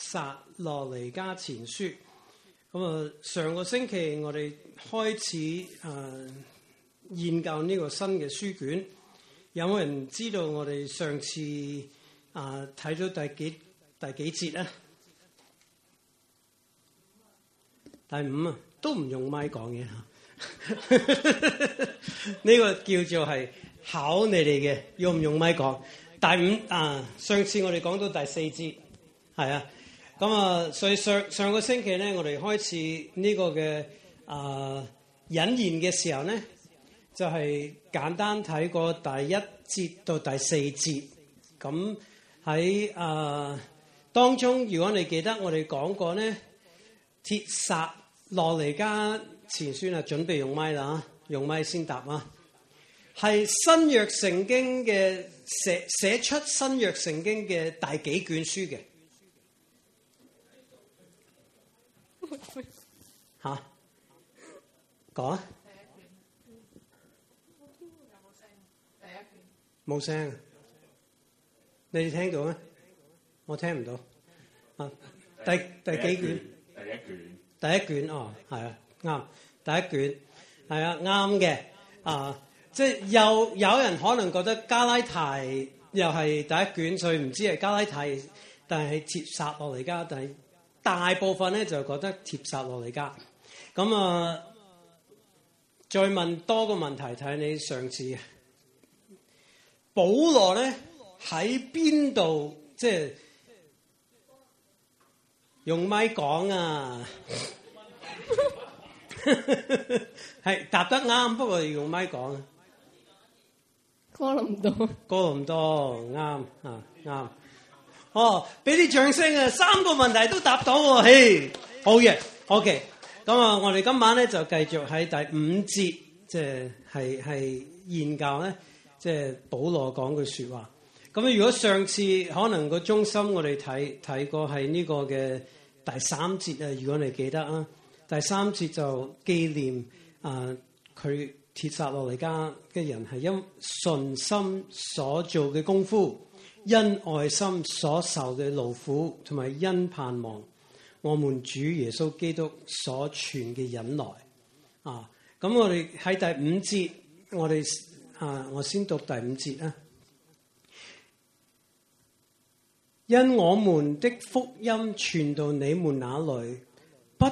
撒羅尼迦前書。咁啊，上個星期我哋開始研究呢個新嘅書卷。有冇人知道我哋上次睇咗第幾節啊？第5啊，都唔用麥講嘢嚇。呢個叫做係考你哋嘅，用唔用麥講？第5上次我哋講到第4節，係啊。咁啊，所以上個星期咧，我哋開始呢個嘅引言嘅時候咧，就係簡單睇過第1節到第4節。咁喺當中，如果你記得我哋講過咧，帖撒羅尼迦前書啊，準備用麥啦，用麥先答啊。係新約聖經嘅寫出新約聖經嘅第幾卷書嘅？嚇，講啊！冇聲，你哋聽到咩？我聽唔到。第幾卷？第一卷哦，係啊，啱。第一卷係啊，啱嘅。即係有人可能覺得加拉太又係第一卷，所以唔知係加拉太，但係帖撒羅尼迦，但係大部分咧就覺得帖撒羅尼迦。咁再問多個問題，睇你上次保羅咧喺邊度？即係用咪講啊，係答得啱，不過用咪講啊。 哥林多啱啱。哦，俾啲掌聲啊！3個問題都答到喎，嘿，好嘅 ，OK。咁我哋今晚咧就繼續喺第5節，即係研究咧，即係保羅講句説話。咁如果上次可能個中心我哋睇過係呢個嘅第3節啊，如果你記得啊，第3節就紀念佢帖撒羅尼迦嘅人係因信心所做嘅功夫，因愛心所受嘅勞苦，同埋因盼望我們主耶穌基督所存嘅忍耐。咁我哋喺第5節，我先讀第5節啊。因我們的福音傳到你們那裡，不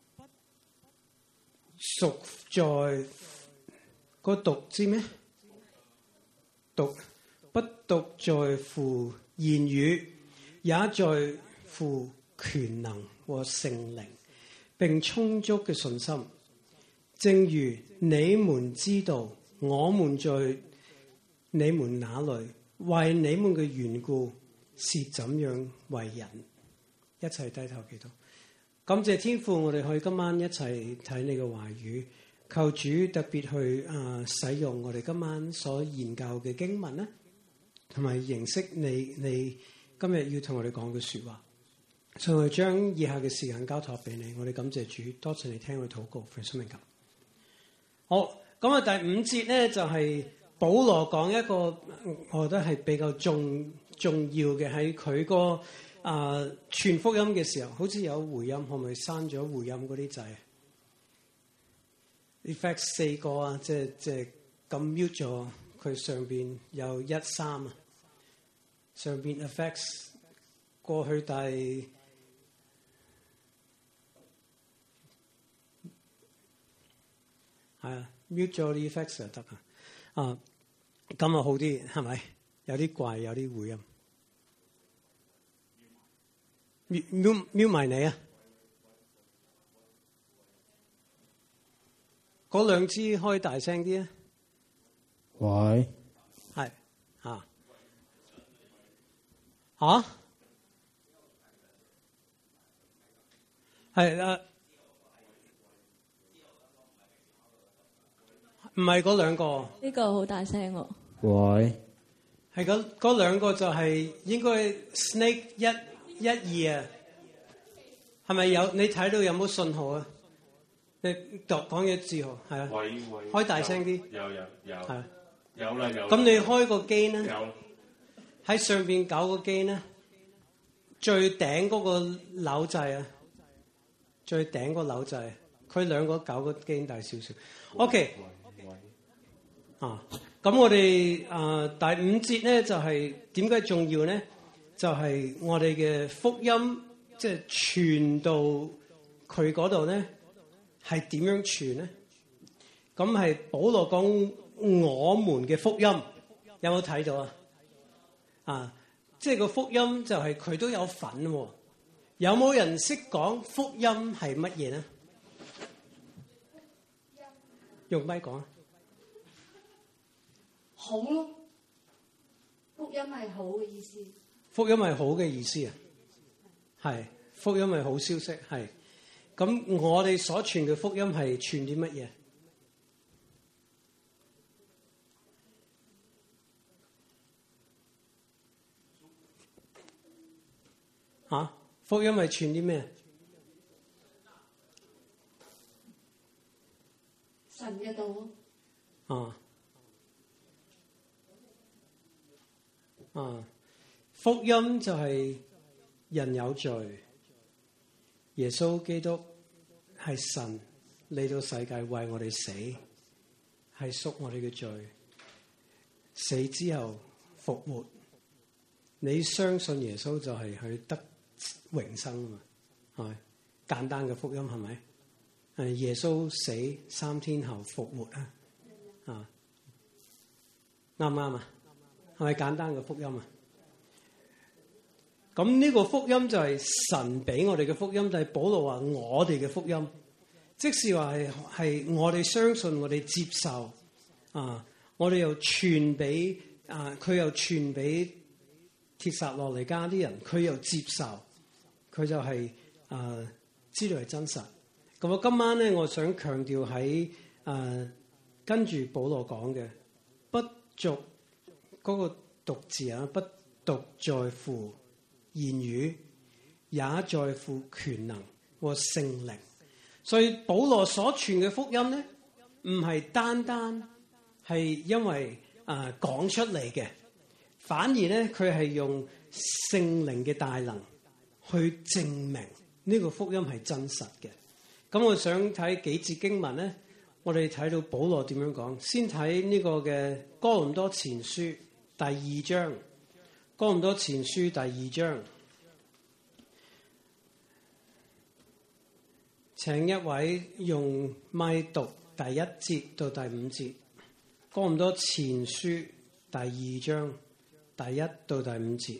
屬在個讀知咩？讀不獨在乎言語，也在乎權能和聖靈，並充足嘅信心。正如你們知道，我們在你們那裡為你們嘅緣故是怎樣為人。一齊低頭祈禱。感謝天父，我哋可以今晚一齊睇你嘅話語。求主特別去使用我哋今晚所研究嘅經文咧，同埋認識你今日要同我哋講嘅説話。所以我哋將以下嘅時間交託俾你。我哋感謝主，多謝你聽我哋禱告，奉生命求。好，咁第5節咧就係保羅講一個，我覺得係比較重要嘅，喺佢個傳福音嘅時候，好似有回音，可唔可以刪咗回音嗰啲掣？effect 4個啊，即係咁 mute 咗，佢上邊有1、3啊，上邊 effects 過去第係啊 mute 咗啲 effects 就得啊，咁啊好啲係咪？有啲怪，有啲回音，mute 埋你啊！嗰兩支開大聲啲啊！ 喂， 係係唔係嗰兩個？ 呢個好大聲喎！ 喂， 係嗰兩個就係應該 Snake 1、2啊？係咪有？你睇到有冇信號啊？你講嘢字號係啊，開大聲啲。 有係啊， 有啦。 咁你開個機咧？ 有喺上邊搞個機咧， 最頂嗰個扭掣啊，最頂個扭掣，佢兩個搞個基因大少少。OK， 咁我哋第5節咧就係點解重要咧？就係我哋嘅福音，即係傳到佢嗰度咧，係點樣傳咧？咁係保羅講我們嘅福音，有冇睇到啊？即係個福音就係佢都有份喎。有冇人識講福音係乜嘢咧？用咪講啊？ 好咯，福音係好嘅意思。 福音係好嘅意思啊，係福音係好消息，係。咁我哋所傳嘅福音係傳啲乜嘢？福音係傳啲咩？ 神嘅道。 福音就係人有罪，耶穌基督係神嚟到世界為我哋死，係贖我哋嘅罪，死之後復活。你相信耶穌就係去得永生啊嘛，係簡單嘅福音係咪？耶穌死3天後復活啊，啱唔啱啊？係咪簡單嘅福音啊？咁呢個福音就係神俾我哋嘅福音，就係保羅話我哋嘅福音，即是話係我哋相信，我哋接受我哋又傳俾佢又傳俾帖撒羅尼迦啲人，佢又接受，佢就係知道係真實。咁我今晚咧，我想強調喺跟住保羅講嘅不獨嗰個獨字啊，不獨在乎言語，也在乎權能和聖靈。所以保羅所傳嘅福音咧，唔係單單係因為講出嚟嘅，反而咧佢係用聖靈嘅大能去證明呢個福音係真實嘅。咁我想睇幾節經文咧，我哋睇到保羅點樣講。先睇呢個嘅哥林多前書第2章，哥林多前書第2章，請一位用咪讀第1節到第5節。哥林多前書第2章第1到第5節。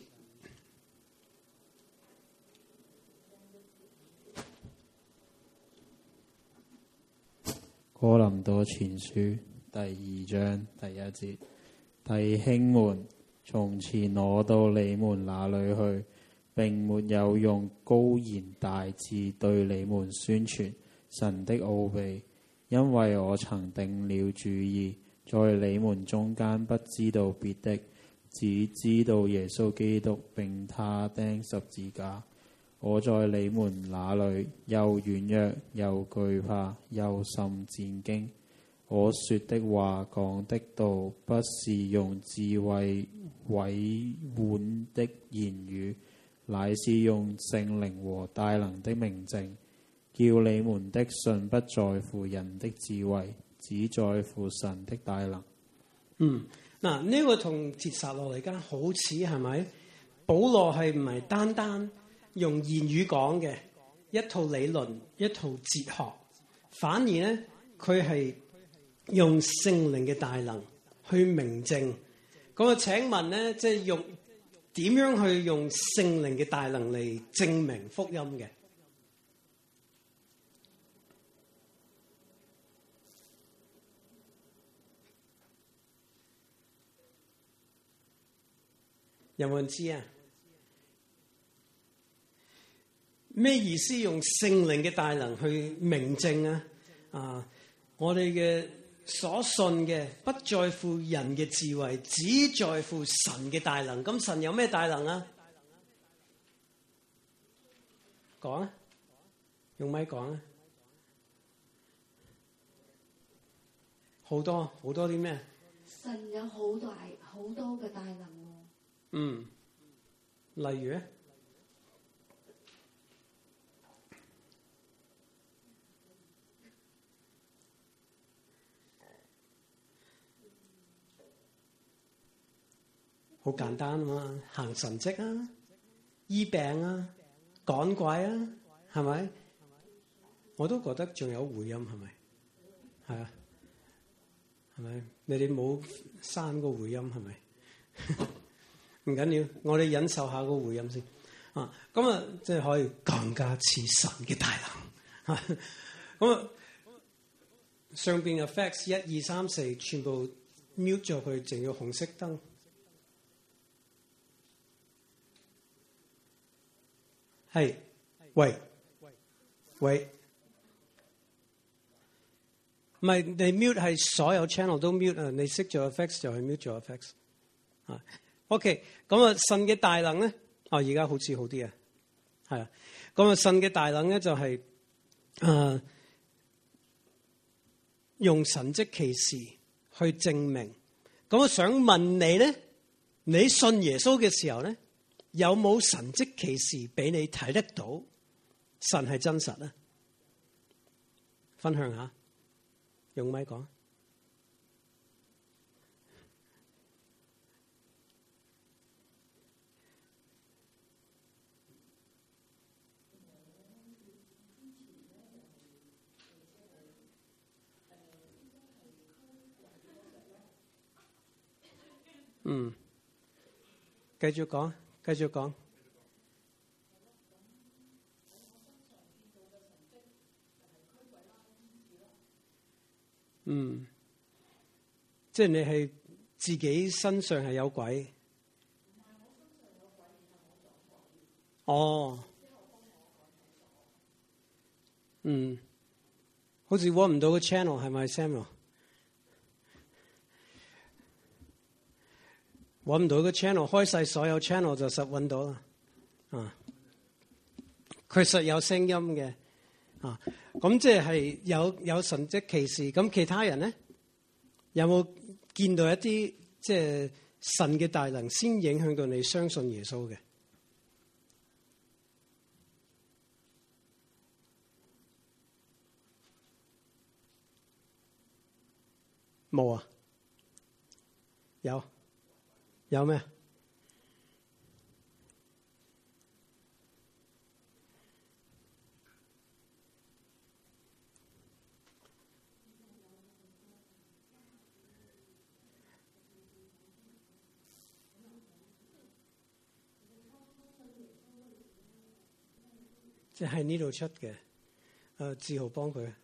哥林多前書第2章第1節，弟兄們，從前我到你們那裏去，並沒有用高言大智對你們宣傳神的奧秘，因為我曾定了主意，在你們中間不知道別的，只知道耶穌基督並他釘十字架。我在你們那裏又軟弱又懼怕又甚戰驚。我說的話講的道，不是用智慧委婉的言語，乃是用聖靈和大能的明證，叫你們的信不在乎人的智慧，只在乎神的大能。 呢個同帖撒羅尼迦好似係咪？保羅係唔係單單用言語講嘅一套理論、一套哲學，反而咧佢係用聖靈嘅大能去明證。咁啊，請問咧，即係用點樣去用聖靈嘅大能嚟證明福音嘅？有冇人知啊？咩意思用聖靈嘅大能去明證啊？我哋嘅所信嘅不在乎人嘅智慧，只在乎神嘅大能。咁神有咩大能啊？講啊，用咪講啊！好多啲咩？ 神有好多嘅大能喎。 例如咧？ 好簡單啊嘛，行神蹟啊，醫病啊，趕鬼啊，係咪？我都覺得仲有回音，係咪？係啊，係咪？你哋冇刪個回音係咪？唔緊要，我哋忍受下個回音先。啊，咁啊，即係可以更加似神嘅大能。咁啊，上邊嘅 effects 1、2、3、4全部 mute 咗佢，淨要紅色燈。係，喂，唔係你 mute 係所有 channel 都 mute 啊！你熄咗 effects 就係 mute 咗 effects。啊 ，OK，咁啊，神嘅大能咧，而家好似好啲啊，係啊，咁啊，神嘅大能咧就係用神蹟奇事去證明。咁我想問你咧，你信耶穌嘅時候咧，有冇神蹟奇事俾你睇得到神係真實咧？分享下，用咪講。繼續講。即係你係自己身上係有鬼。哦。好似揾唔到個 channel 係咪 Samuel？揾唔到個 channel， 開晒所有 channel 就實揾到啦。佢實有聲音嘅。咁即係有神蹟奇事。咁其他人咧有冇見到一啲即係神嘅大能先影響到你相信耶穌嘅？冇啊？有咩？即係呢度出嘅，志豪幫佢。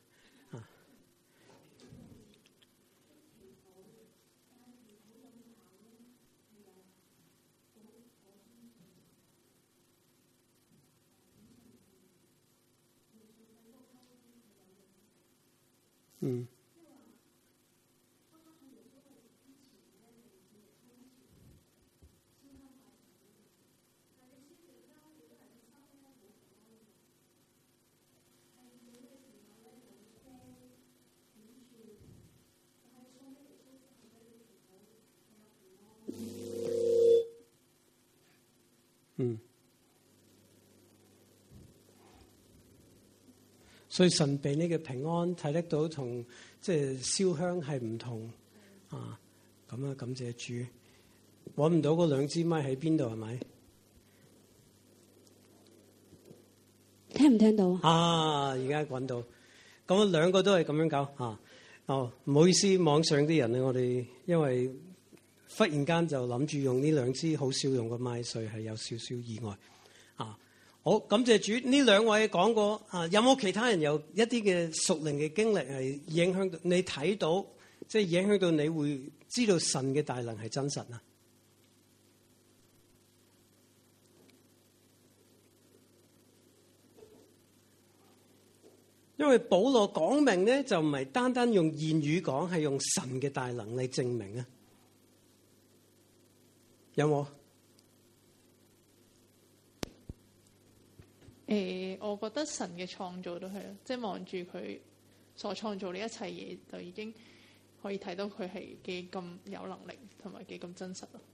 所以神俾你嘅平安睇得到同即係燒香係唔同啊！咁啊，感謝主。揾唔到嗰兩支咪喺邊度係咪？ 聽唔聽到啊？而家揾到。咁兩個都係咁樣搞啊！唔好意思，網上啲人咧，我哋因為忽然間就諗住用呢兩支好少用嘅咪，所以係有少少意外啊！好，感謝主。呢兩位講過有冇其他人有一啲嘅屬靈嘅經歷係影響到你睇到，即係影響到你會知道神嘅大能係真實啊？因為保羅講明咧，就唔係單單用言語講，係用神嘅大能嚟證明啊。有冇？ 我覺得神嘅創造都係咯，即係望住佢所創造呢一切嘢，就已經可以睇到佢係幾咁有能力，同埋幾咁真實咯。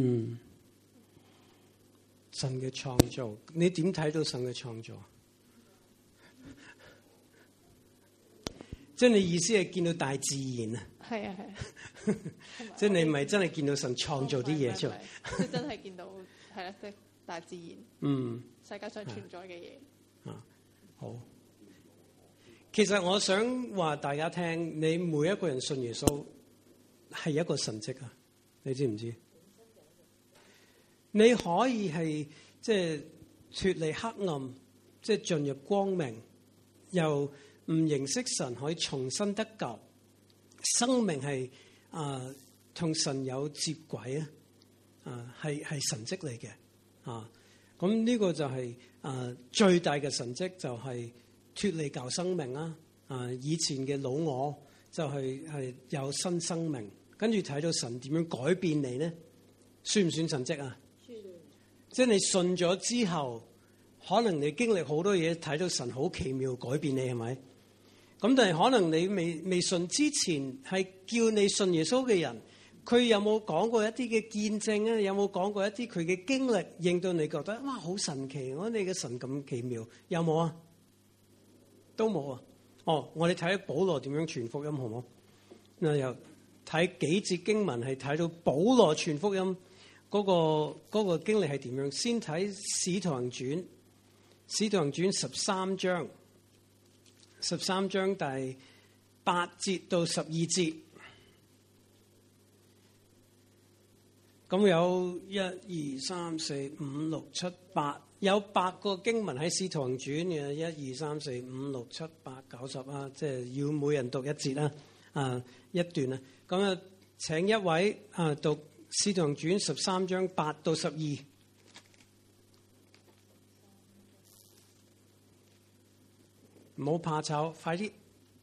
神嘅創造，你點睇到神嘅創造？即係你意思係見到大自然啊？ 係啊， 即係你唔係真係見到神創造啲嘢出嚟， 即係真係見到係啦，即係大自然，世界上存在嘅嘢。 好。其實我想話大家聽，你每一個人信耶穌係一個神蹟啊！你知唔知？你可以係即係脫離黑暗，即係進入光明，又唔認識神可以重新得救，生命係同神有接軌啊！係神蹟嚟嘅啊！咁呢個就係最大嘅神蹟，就係脫離舊生命啦！以前嘅老我就係有新生命，跟住睇到神點樣改變你咧，算唔算神蹟啊？即係你信咗之後，可能你經歷好多嘢，睇到神好奇妙改變你，係咪？咁但係可能你未信之前，係叫你信耶穌嘅人，佢有冇講過一啲嘅見證啊？有冇講過一啲佢嘅經歷，令到你覺得哇好神奇！我哋嘅神咁奇妙，有冇啊？都冇啊！我哋睇下保羅點樣傳福音好唔好？嗱，又睇幾節經文係睇到保羅傳福音嗰個經歷係點樣？先睇《使徒行傳》，《使徒行傳》13章第8節到12節。咁有1、2、3、4、5、6、7、8，有8個經文喺《使徒行傳》嘅1、2、3、4、5、6、7、8、9、10啊，即係要每人讀一節啦，一段啊。咁啊，請一位讀《使徒行傳》13章8到12。唔好怕醜，快啲！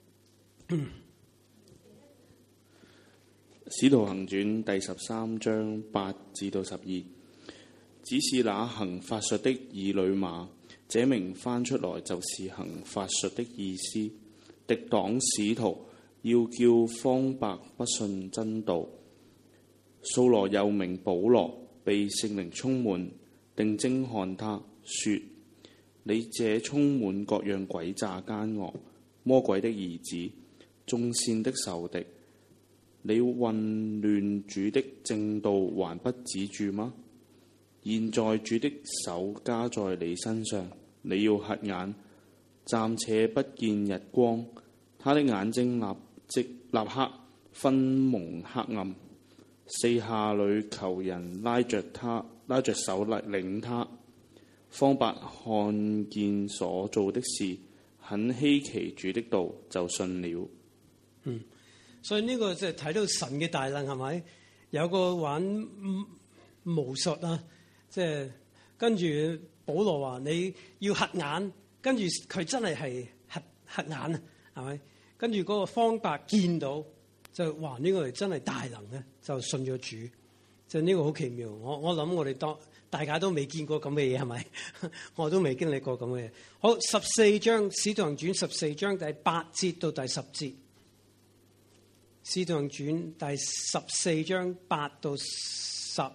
使徒行傳第13章8至到12，只是那行法術的以呂馬，這名翻出來就是行法術的意思，敵擋使徒，要叫方伯不信真道。掃羅又名保羅，被聖靈充滿，定睛看他，說：你這充滿各樣詭詐奸惡，魔鬼的兒子，眾善的仇敵，你混亂主的正道還不止住嗎？現在主的手加在你身上，你要瞎眼，暫且不見日光。他的眼睛立刻分蒙黑暗，四下裏求人拉着手領他。方伯看見所做的事，很稀奇主的道，就信了。 所以呢個就係睇到神嘅大能，係咪？有個玩巫術啊，即係跟住保羅話你要瞎眼，跟住佢真係瞎眼啊，係咪？跟住嗰個方伯見到就話呢個係真係大能嘅，就信咗主。就呢個好奇妙，我諗我哋大家都未見過咁嘅嘢，係咪？我都未經歷過咁嘅嘢。好，14章《使徒行傳》14章第8節到第10節。《使徒行傳》第14章8到10，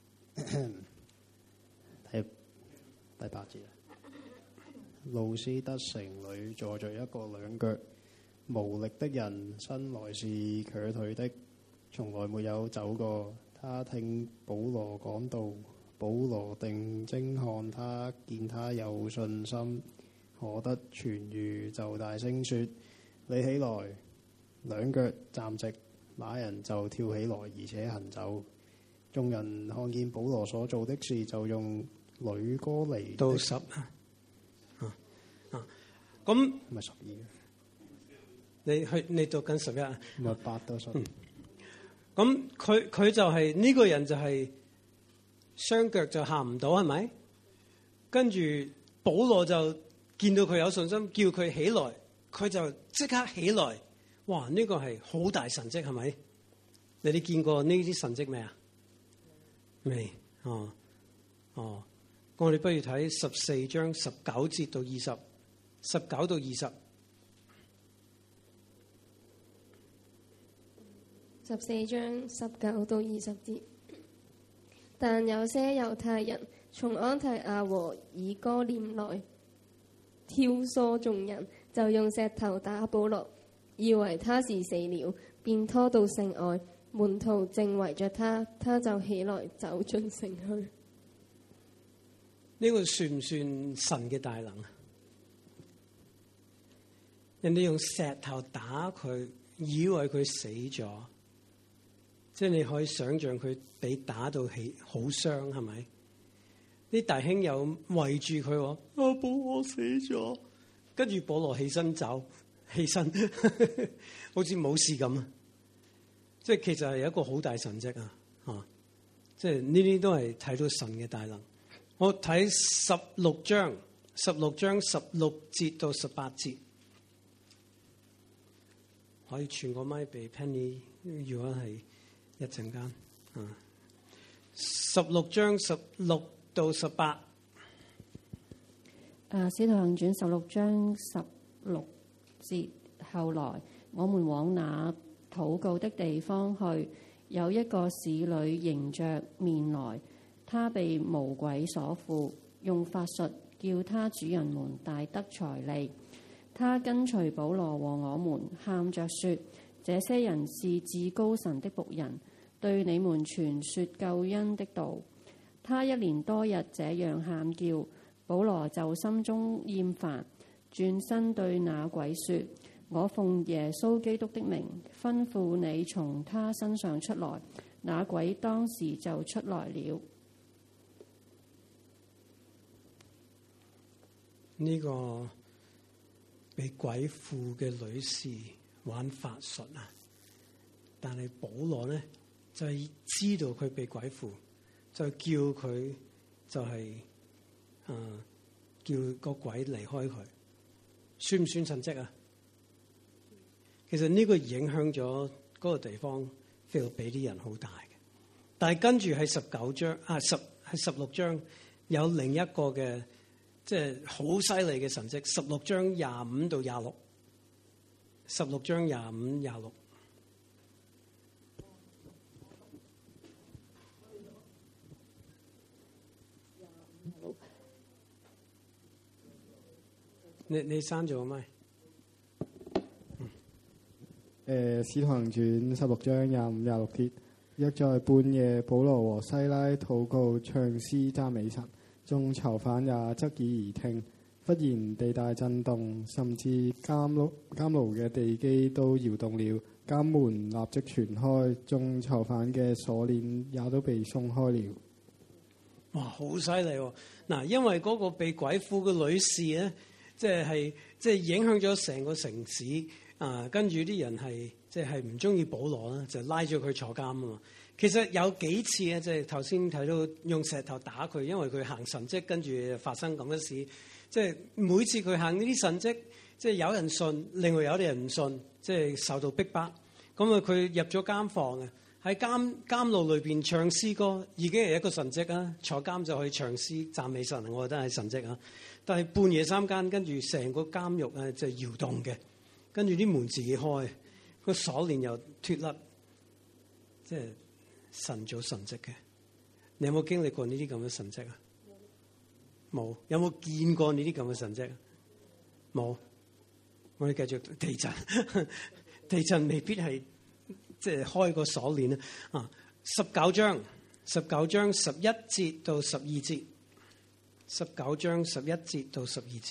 第8節。路斯德城裏坐着一個兩腳無力的人，生來是瘸腿的，從來沒有走過。他聽保羅講道，保羅定睛看他，見他有信心，可得痊癒，就大聲說：你起來，兩腳站直。那人就跳起來，而且行走。眾人看見保羅所做的事，就用呂哥尼到10咁唔係12。 你讀緊11啊？ 唔係8到10。 咁佢就係呢個人就係雙腳就行唔到，係咪？跟住保羅就見到佢有信心，叫佢起來，佢就即刻起來。哇！呢個係好大神蹟，係咪？你哋見過呢啲神蹟未啊？未？我哋不如睇14章19節到20，19到20。 14章19到20節。但有些猶太人從安提亞和以哥念來挑唆眾人，就用石頭打保羅，以為他是死了， 便拖到城外，門徒正圍着他，他就起來走進城去。 呢個算唔算神嘅大能啊？人哋用石頭打佢，以為佢死咗，即係你可以想象佢俾打到起好傷，係咪？啲弟兄又圍住佢話：保羅死咗。跟住保羅起身走，起身好似冇事咁啊！即係其實係一個好大神蹟啊！即係呢啲都係睇到神嘅大能。我睇16章16節到18節，可以傳個麥俾 Penny， 如果係一陣間16章16到18。 使徒行傳16章16節，後來我們往那禱告的地方去，有一個使女迎着面來，她被魔鬼所附，用法術叫他主人們大得財利。她跟隨保羅和我們，喊着說：這些人是至高神的僕人，對你們傳說救恩的道。她一連多日這樣喊叫，保羅就心中厭煩，轉身對那鬼說：我奉耶穌基督的名吩咐你從他身上出來。那鬼當時就出來了。 呢個被鬼附嘅女士玩法術啊，但係保羅呢就係知道佢被鬼附，就叫佢就係叫個鬼離開佢，算唔算神蹟啊？其實呢個影響咗嗰個地方腓立比啲人好大嘅。但係跟住喺16章有另一個嘅即係好犀利嘅神蹟。16章25到26 16章25、26。你刪咗咪？ 使徒行傳16章25、26節，約在半夜，保羅和西拉禱告唱詩讚美神，眾囚犯也側耳而聽。忽然地大震動，甚至監牢嘅地基都搖動了，監門立即全開，眾囚犯嘅鎖鏈也都被鬆開了。 哇，好犀利喎！嗱，因為嗰個被鬼附嘅女士咧，即係影響咗成個城市啊！跟住啲人係唔中意保羅啦，就拉咗佢坐監啊嘛。其實有幾次咧，即係頭先睇到用石頭打佢，因為佢行神蹟，跟住發生咁嘅事。即係每次佢行呢啲神蹟，即係有人信，另外有啲人唔信，即係受到逼迫。咁啊，佢入咗監房啊，喺監牢裏邊唱詩歌，已經係一個神蹟啊！坐監就可以唱詩讚美神，我覺得係神蹟啊！但係半夜三更，跟住成個監獄啊，就搖動嘅，跟住啲門自己開，個鎖鏈又脫甩，即係神做神蹟嘅。你有冇經歷過呢啲咁嘅神蹟啊？冇。有冇見過呢啲咁嘅神蹟啊？冇。我哋繼續地震，地震未必係即係開個鎖鏈啊！19章11節到12節。19章11節到12節。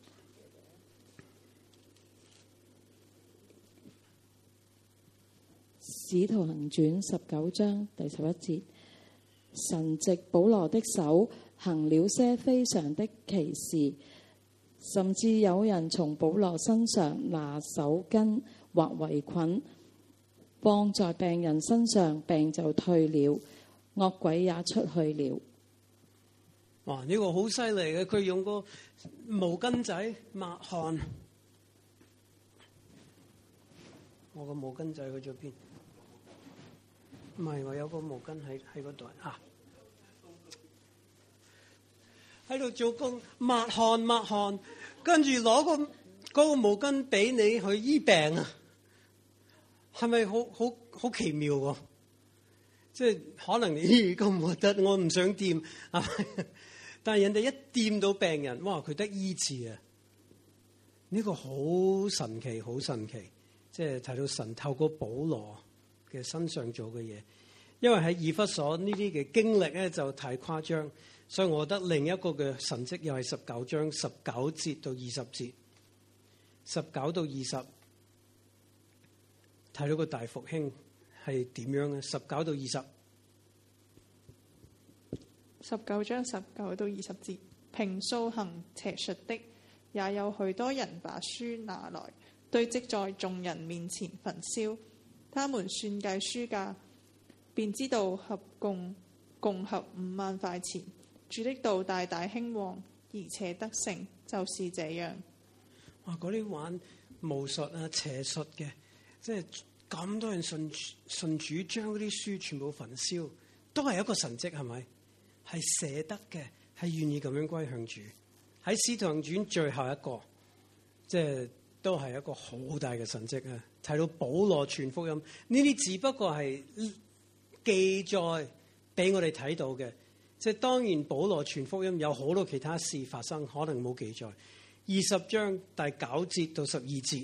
使徒行傳19章第11節，神藉保羅的手行了些非常的奇事，甚至有人從保羅身上拿手巾或圍裙放在病人身上，病就退了，惡鬼也出去了。 哇！呢個好犀利嘅，佢用個毛巾仔抹汗。我個毛巾仔去咗邊？唔係，我有個毛巾喺嗰度啊！喺度做工抹汗，跟住攞個毛巾俾你去醫病啊！係咪好奇妙喎？即係可能你咁核突，我唔想掂啊！但係人哋一掂到病人，哇！佢得醫治啊！呢個好神奇，好神奇。 即係睇到神透過保羅嘅身上做嘅嘢。因為喺以弗所呢啲嘅經歷咧就太誇張，所以我覺得另一個嘅神蹟又係19章19節到20節，19到20睇到個大復興係點樣嘅？19到20。 19章19到20節，平素行邪術的，也有許多人把書拿來堆積在眾人面前焚燒。他們算計書價，便知道共合5萬塊錢。主的道大大興旺，而且得勝，就是這樣。 哇！嗰啲玩巫術啊、邪術嘅，即係咁多人信主，將嗰啲書全部焚燒，都係一個神蹟，係咪？係捨得嘅，係願意咁樣歸向主。喺《使徒行傳》最後一個，即係都係一個好大嘅神蹟啊！睇到保羅傳福音，呢啲只不過係記載俾我哋睇到嘅，即係當然保羅傳福音有好多其他事發生，可能冇記載。20章第9節到12節，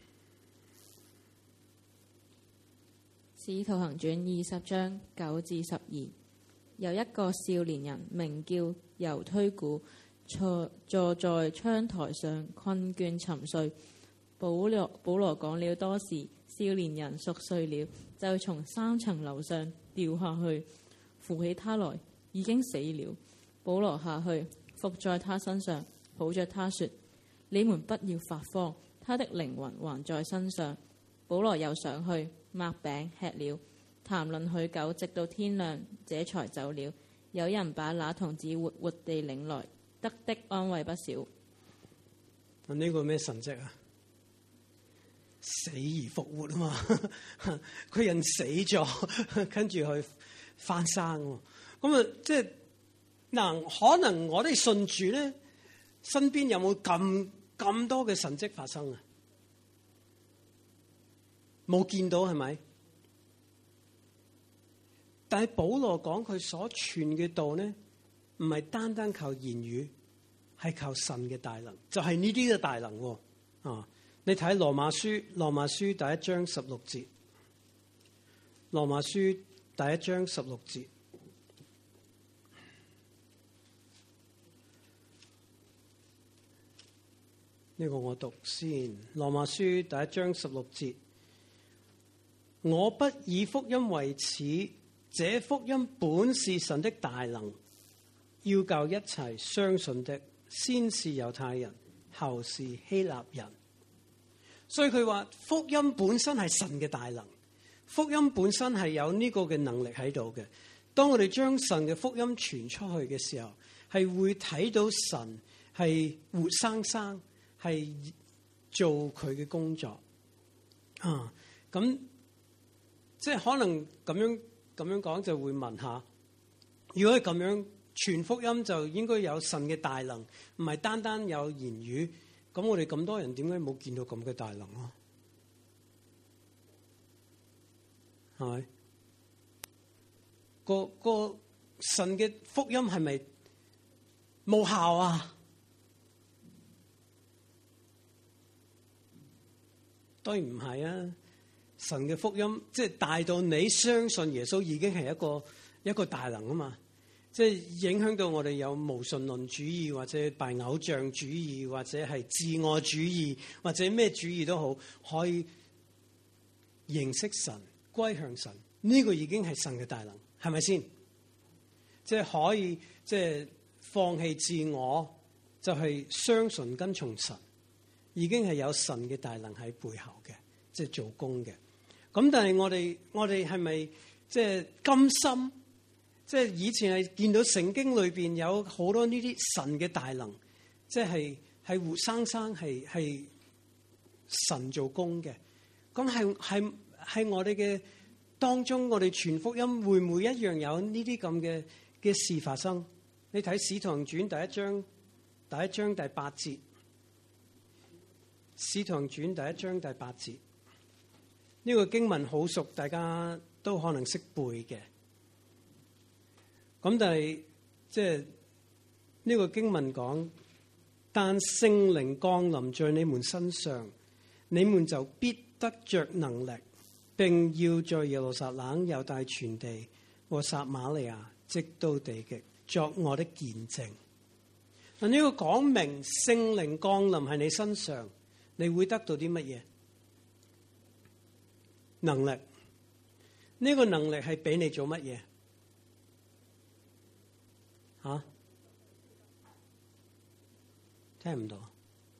《使徒行傳》20章9至12，有一個少年人名叫猶推古，坐在窗台上困倦沉睡。保羅講了多時，少年人熟睡了，就從3層樓上掉下去，扶起他來，已經死了。保羅下去伏在他身上，抱着他說：你們不要發慌，他的靈魂還在身上。保羅又上去擘餅吃了，談論許久，直到天亮，這才走了。有人把那童子活活地領來，得的安慰不少。 呢個咩神蹟啊？死而復活啊嘛！佢人死咗，跟住去翻生。咁啊，即係嗱，可能我哋信主咧，身邊有冇咁多嘅神蹟發生啊？冇見到係咪？但係保羅講佢所傳嘅道咧，唔係單單靠言語，係靠神嘅大能，就係呢啲嘅大能喎啊！你睇羅馬書第1章16節，羅馬書第1章16節，呢個我讀先。羅馬書第1章16節，我不以福音為恥，這福音本是神的大能，要救一切相信的，先是猶太人，後是希臘人。所以佢話福音本身係神嘅大能，福音本身係有呢個嘅能力喺度嘅。當我哋將神嘅福音傳出去嘅時候，係會睇到神係活生生係做佢嘅工作啊。咁即係可能咁樣講，就會問下，如果係咁樣傳福音，就應該有神嘅大能，唔係單單有言語。咁我哋咁多人點解冇見到咁嘅大能啊？係咪？個神嘅福音係咪無效啊？當然唔係啊！神嘅福音即係大到你相信耶穌已經係一個大能啊嘛！即係影響到我哋有無神論主義，或者拜偶像主義，或者係自我主義，或者咩主義都好，可以認識神、歸向神，呢個已經係神嘅大能，係咪先？即係可以即係放棄自我，就係相信跟從神，已經係有神嘅大能喺背後嘅，即係做工嘅。咁但係我哋係咪即係甘心？即係以前係見到聖經裏邊有好多呢啲神嘅大能，即係活生生係神做工嘅。咁係我哋嘅當中，我哋傳福音會唔會一樣有呢啲咁嘅事發生？你睇《使徒行傳》第一章第8節，《使徒行傳》第1章第8節，呢個經文好熟，大家都可能識背嘅。咁但係即係呢個經文講，但聖靈降臨在你們身上，你們就必得着能力，並要在耶路撒冷、猶大全地和撒瑪利亞，直到地極，作我的見證。嗱，呢個講明聖靈降臨喺你身上，你會得到啲乜嘢能力？呢個能力係俾你做乜嘢？嚇？聽唔到？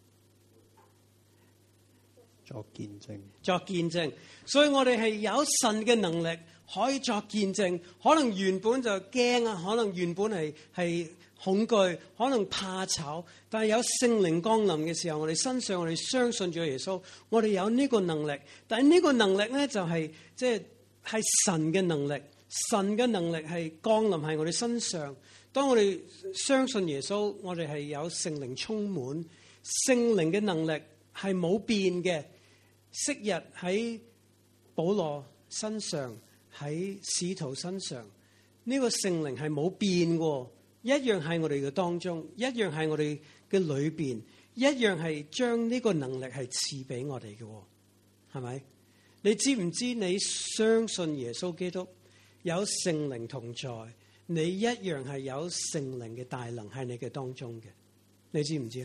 作見證， 作見證。所以我哋係有神嘅能力可以作見證。可能原本就驚啊，可能原本係恐懼，可能怕醜，但係有聖靈降臨嘅時候，我哋身上我哋相信咗耶穌，我哋有呢個能力。但係呢個能力咧就係係神嘅能力，神嘅能力係降臨喺我哋身上。當我哋相信耶穌，我哋係有聖靈充滿，聖靈嘅能力係冇變嘅。昔日喺保羅身上，喺使徒身上，呢個聖靈係冇變嘅，一樣喺我哋嘅當中，一樣喺我哋嘅裏邊，一樣係將呢個能力係賜俾我哋嘅，係咪？你知唔知你相信耶穌基督有聖靈同在，你一樣係有聖靈嘅大能喺你嘅當中嘅？你知唔知啊？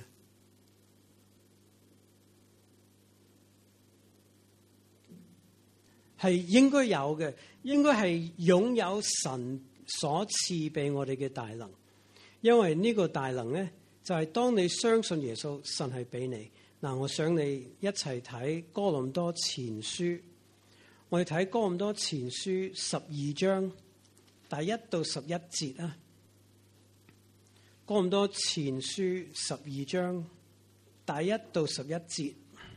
係應該有嘅，應該係擁有神所賜俾我哋嘅大能。因為呢個大能咧，就係當你相信耶穌，神係俾你。嗱，我想你一齊睇哥林多前書，我哋睇哥林多前書12章第1到11節啊。哥林多前書12章第1到11節，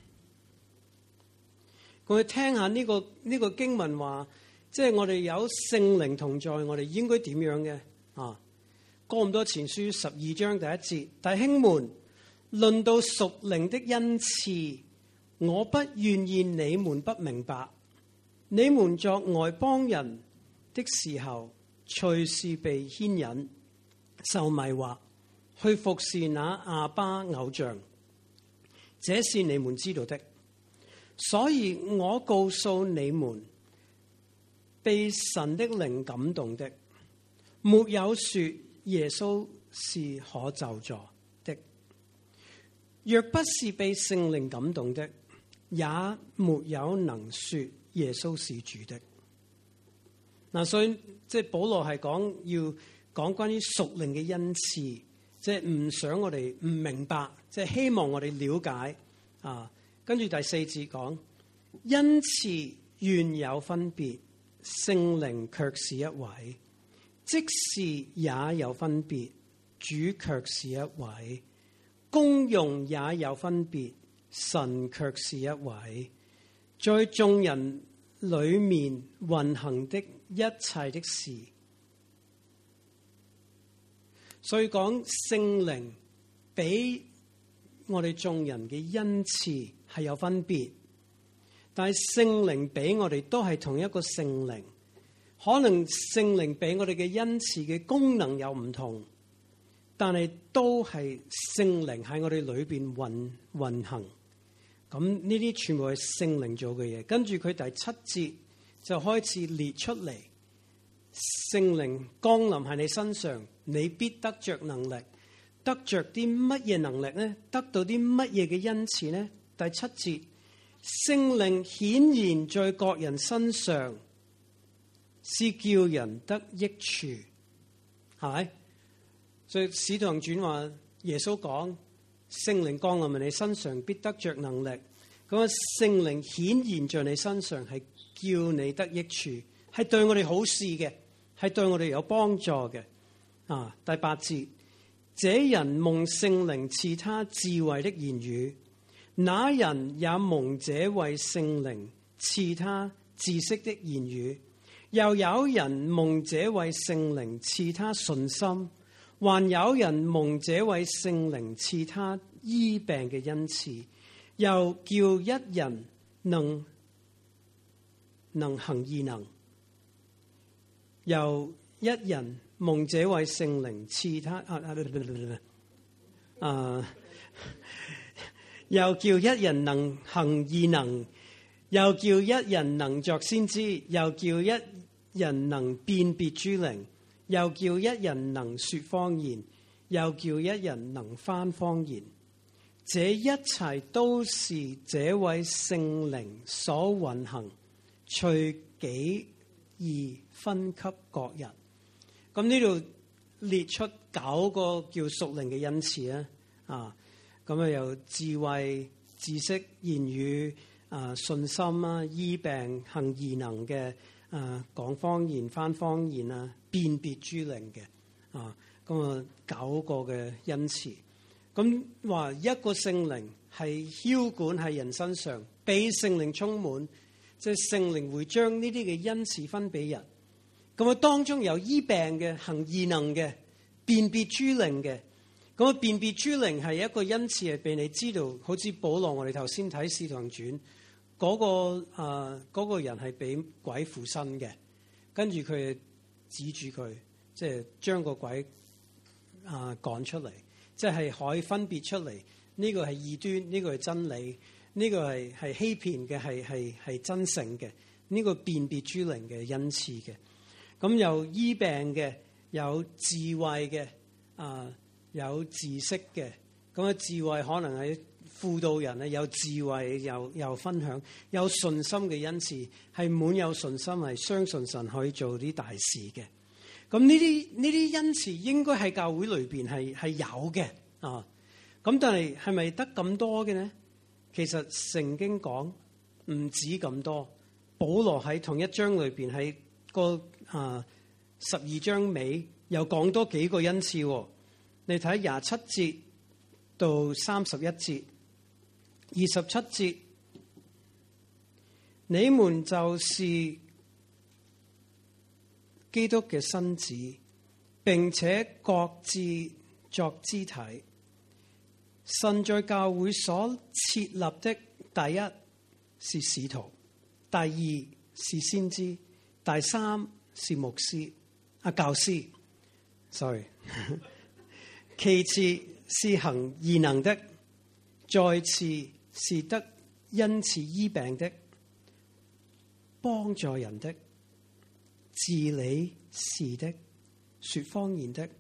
我哋聽下呢個經文話，即係我哋有聖靈同在，我哋應該點樣嘅啊？哥林多前書12章第1節，弟兄們，論到屬靈的恩賜，我不願意你們不明白。你們作外邦人的時候，隨時被牽引、受迷惑，去服侍那亞巴偶像，這是你們知道的。所以我告訴你們，被神的靈感動的，沒有說耶穌是可咒詛的；若不是被聖靈感動的，也沒有能說耶穌是主的。嗱，所以即係保羅係要講關於屬靈嘅恩賜，即係唔想我哋唔明白，即係希望我哋了解啊。跟住第4節講，恩賜原有分別，聖靈卻是一位；職事也有分別，主卻是一位；功用也有分別，神卻是一位。在眾人裏面運行的一切的事，所以講聖靈俾我哋眾人嘅恩賜係有分別，但係聖靈俾我哋都係同一個聖靈，可能聖靈俾我哋嘅恩賜嘅功能有唔同，但係都係聖靈喺我哋裏邊運行。咁呢啲全部係聖靈做嘅嘢。跟住佢第7節就開始列出嚟，聖靈降臨喺你身上，你必得着能力。得着啲乜嘢能力呢？得到啲乜嘢嘅恩賜呢？第7節，聖靈顯現在各人身上，是叫人得益處，係咪？所以使徒行傳話，耶穌講聖靈降臨喺你身上，必得着能力。咁啊，聖靈顯現在你身上，係叫你得益處，係對我哋好事嘅，係對我哋有幫助嘅。啊，第8節。這人蒙聖靈賜他智慧的言語，那人也蒙這位聖靈賜他知識的言語。又有人蒙這位聖靈賜他信心，還有人蒙這位聖靈賜他醫病嘅恩賜。又叫一人能行異能，又一人蒙這位聖靈賜他又叫一人能行異能， 又叫一人能作先知，又叫一人能辨別諸靈，又叫一人能說方言，又叫一人能翻方言。這一切都是這位聖靈所運行，隨己意分給各人。咁呢度列出9個叫屬靈嘅恩賜啊，咁啊有智慧、知識、言語、信心啊、醫病、行異能嘅、講方言、翻方言啊、辨別諸靈嘅咁啊9個嘅恩賜。咁話一個聖靈係澆灌喺人身上，俾聖靈充滿，即係聖靈會將呢啲嘅恩賜分俾人。咁啊，當中有醫病嘅、行異能嘅、辨別諸靈嘅。咁啊，辨別諸靈係一個恩賜，係俾你知道，好似保羅我哋頭先睇《使徒行傳》嗰個人係俾鬼附身嘅，跟住佢指住佢，即係將個鬼趕出嚟。即係可以分別出嚟，呢個係異端，呢個係真理，呢個係欺騙嘅，係真誠嘅，呢個辨別諸靈嘅恩賜嘅。咁有醫病嘅，有智慧嘅，有知識嘅。咁啊，智慧可能係輔導人啊，有智慧又分享，有信心嘅恩賜，係滿有信心，係相信神可以做啲大事嘅。咁呢啲恩賜應該喺教會裏邊係有嘅啊，咁但係咪得咁多嘅呢？其實聖經講唔止咁多。保羅喺同一章裏邊喺個12章尾又講多幾個恩賜。你睇27節到31節、27節，你們就是基督嘅身子，並且各自作肢體。神在教會所設立的，第一是使徒，第二是先知，第三是牧師教師。sorry 其次是行異能的，再次是得恩賜醫病的，幫助人的，治理事的，說方言的。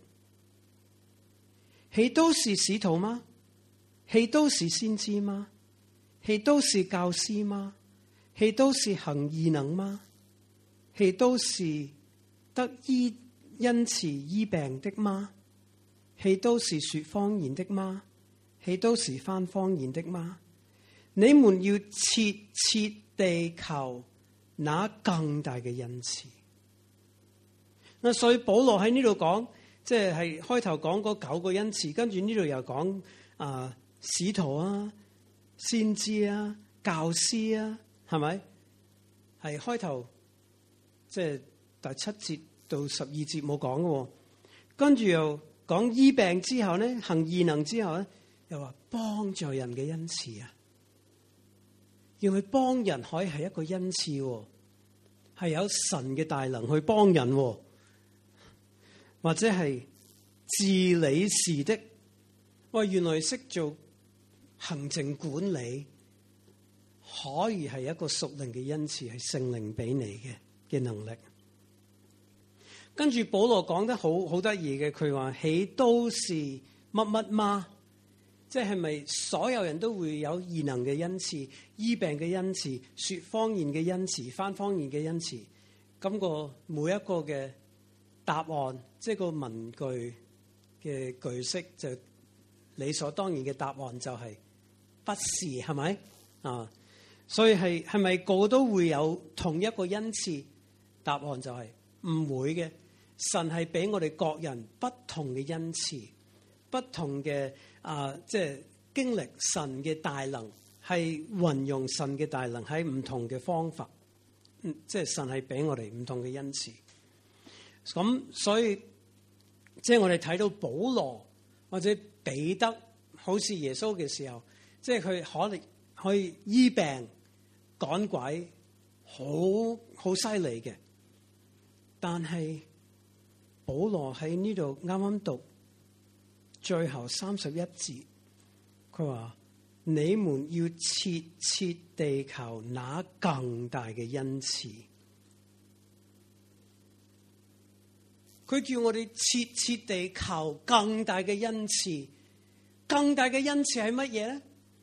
豈都是使徒嗎？豈都是先知嗎？豈都是教師嗎？豈都是行異能嗎？豈都是得恩賜醫病的嗎？豈都是說方言的嗎？豈都是翻方言的嗎？你們要切切地求那更大嘅恩賜。嗱，所以保羅喺呢度講，即係開頭講嗰9個恩賜，跟住呢度又講使徒啊、先知啊、教師啊，係咪？係開頭即係第7節到12節冇講嘅，跟住又講醫病之後咧，行異能之後咧，又話幫助人嘅恩賜啊，要去幫人可以係一個恩賜，係有神嘅大能去幫人，或者係治理事的。喂，原來識做行政管理，可以係一個屬靈嘅恩賜，係聖靈俾你嘅能力。跟住保羅講得好得意嘅，佢話豈都是乜乜嗎？即係咪所有人都會有異能嘅恩賜、醫病嘅恩賜、說方言嘅恩賜、翻方言嘅恩賜？咁個每一個嘅答案，即係個文句嘅句式，就理所當然嘅答案就係不是，係咪啊？所以係咪個個都會有同一個恩賜？答案就係唔會嘅。神係俾我哋各人不同嘅恩賜，不同嘅即係經歷神嘅大能，係運用神嘅大能喺唔同嘅方法。即係神係俾我哋唔同嘅恩賜。咁所以即係我哋睇到保羅或者彼得，好似耶穌嘅時候，即係佢可以醫病趕鬼，好犀利嘅。但係保羅喺呢度啱啱讀最後31節，佢話你們要切切地求那更大嘅恩賜。佢叫我哋切切地求更大嘅恩賜。更大嘅恩賜係乜嘢咧？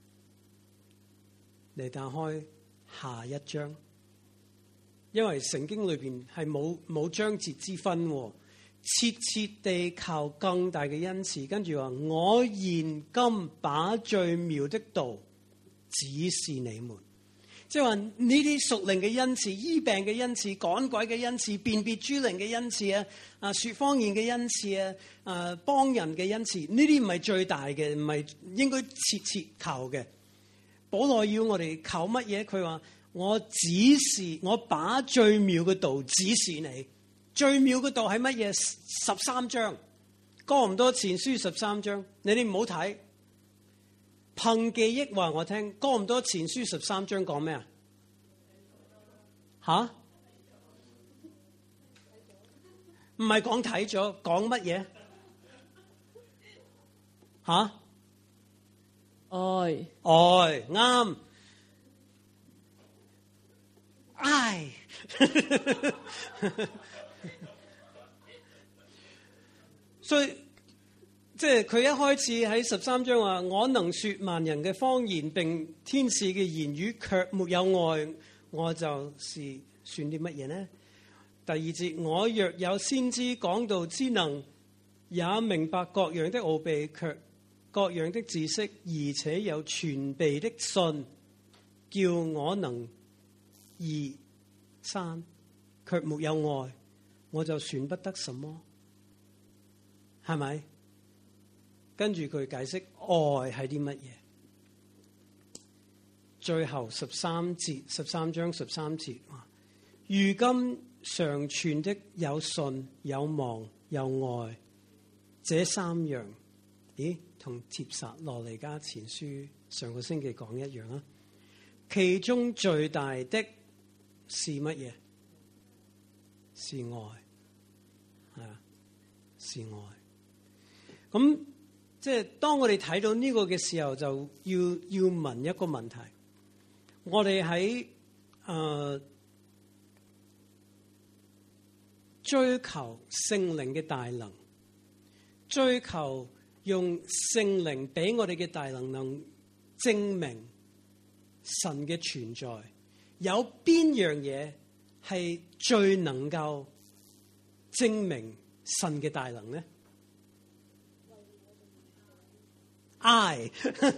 你打開下一章，因為聖經裏邊係冇章節之分，切切地求更大嘅恩賜。跟住話，我現今把最妙的道指示你們，即係話呢啲屬靈嘅恩賜、醫病嘅恩賜、趕鬼嘅恩賜、辨別諸靈嘅恩賜啊、說方言嘅恩賜啊、幫人嘅恩賜，呢啲唔係最大嘅，唔係應該切切求嘅。保羅要我哋求乜嘢？佢話我把最妙嘅道指示你。最妙嘅道係乜嘢？13章，哥林多前書13章，你哋唔好睇。憑記憶話我聽，哥林多前書13章講咩啊？吓？唔係講睇咗，講乜嘢？吓？愛啱，愛。所以即係佢一開始喺13章話，我能說萬人嘅方言並天使嘅言語，卻沒有愛，我就是算啲乜嘢呢？第二節，我若有先知講道之能，也明白各樣的奧秘，卻各樣的知識，而且有全備的信，叫我能移山，卻沒有愛，我就算不得什麼。係咪？跟住佢解釋愛係啲乜嘢？最後13章13節話：如今常存的有信、有望、有愛，這三樣。咦？同帖撒羅尼迦前書上個星期講一樣啊！其中最大的是乜嘢？是愛，係啊，是愛。咁即係當我哋睇到呢個嘅時候，就要問一個問題：我哋喺追求聖靈嘅大能，追求用聖靈俾我哋嘅大能證明神嘅存在，有邊樣嘢係最能夠證明神嘅大能呢？愛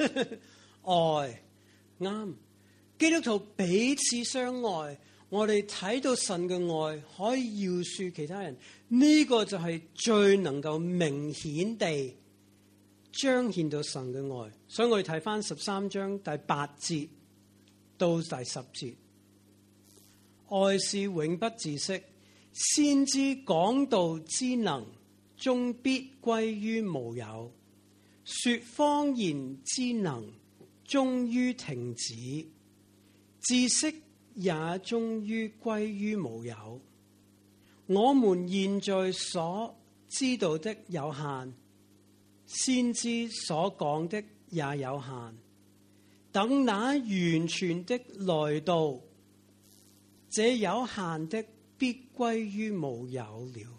啱，基督徒彼此相愛，我哋睇到神嘅愛，可以饒恕其他人，呢個就係最能夠明顯地彰顯到神嘅愛。所以我哋睇翻13章第8節到第10節，愛是永不自息，先知講道之能，終必歸於無有。說方言之能，終於停止；知識也終於歸於無有。我們現在所知道的有限，先知所講的也有限。等那完全的來到，這有限的必歸於無有了。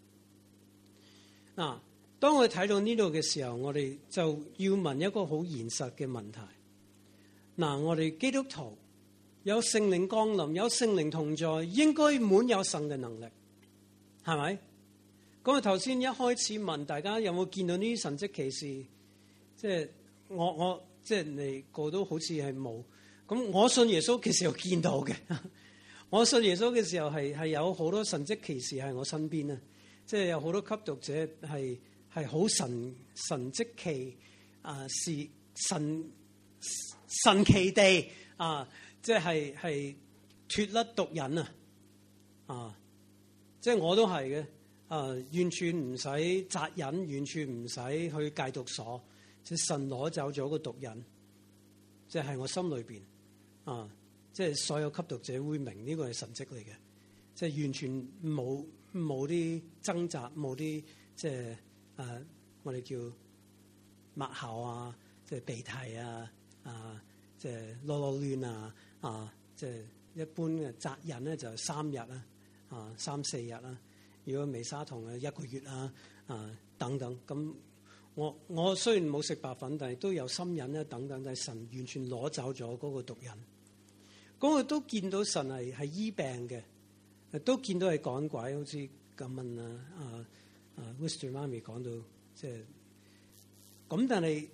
嗱，當我哋睇到呢度嘅時候，我哋就要問一個好現實嘅問題。嗱，我哋基督徒有聖靈降臨，有聖靈同在，應該滿有神嘅能力，係咪？咁啊，頭先一開始問大家有冇見到呢啲神蹟奇事？即係我即係你個都好似係冇。咁我信耶穌嘅時候見到嘅，我信耶穌嘅時候係有好多神蹟奇事喺我身邊啊！即係有好多吸毒者係好神蹟奇啊，是神奇地啊，即係脫甩毒癮啊！即係我都係嘅啊，完全唔使責任，完全唔使去戒毒所，即係神攞走咗個毒癮，即係我心裏邊啊！即係所有吸毒者會明呢個係神蹟嚟嘅，即係完全冇啲掙扎，冇啲即係我哋叫抹喉啊，即係鼻涕啊， 即係囉囉攣即係一般嘅責任咧就3日啦，3、4日啦。如果未沙酮1個月等等。咁我雖然冇食白粉，但係都有心癮咧等等。但係神完全攞走咗嗰個毒癮。咁我都見到神係醫病嘅，都見到係趕鬼，好似咁問Wister 媽咪講到即係咁，但係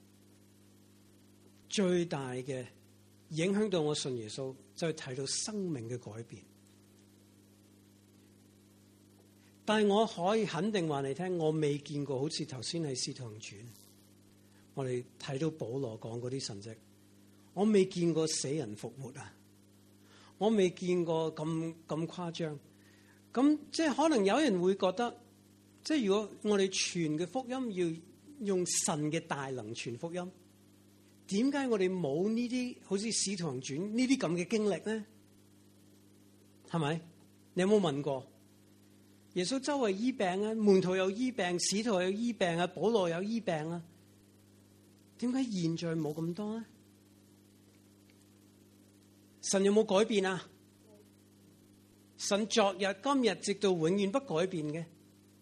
最大嘅影響到我信耶穌，就係睇到生命嘅改變。但係我可以肯定話你聽，我未見過好似頭先喺《使徒行傳》，我哋睇到保羅講嗰啲神蹟，我未見過死人復活啊！我未見過咁誇張。咁即係可能有人會覺得，即係如果我哋傳嘅福音要用神嘅大能傳福音，點解我哋冇呢啲好似《使徒行傳》呢啲咁嘅經歷咧？係咪？你有冇問過？耶穌周圍醫病啊，門徒有醫病，使徒有醫病啊，保羅有醫病啊，點解現在冇咁多咧？神有冇改變啊？神昨日、今日直到永遠不改變嘅。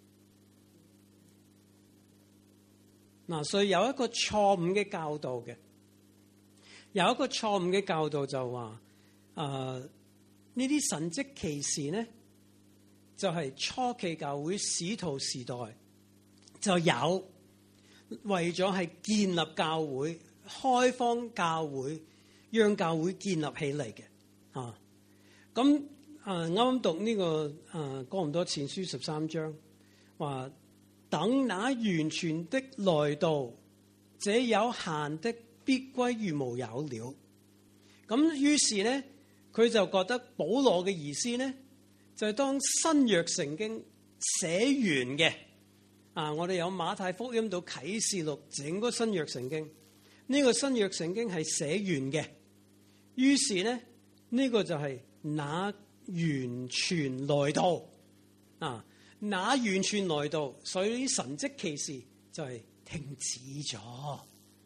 所以有一個錯誤嘅教導嘅，有一個錯誤嘅教導就話，呢啲神蹟奇事呢，就係初期教會使徒時代就有，為咗係建立教會、開荒教會、讓教會建立起嚟嘅。咁啱啱讀呢個哥林多前書13章，話等那完全的來到，這有限的必歸於無有了。咁於是咧，佢就覺得保羅嘅意思咧，就係當新約聖經寫完嘅，我哋有馬太福音到啟示錄整個新約聖經，呢個新約聖經係寫完嘅。於是咧，呢個就係那完全來到，那完全來到，所以啲神蹟奇事就係停止咗。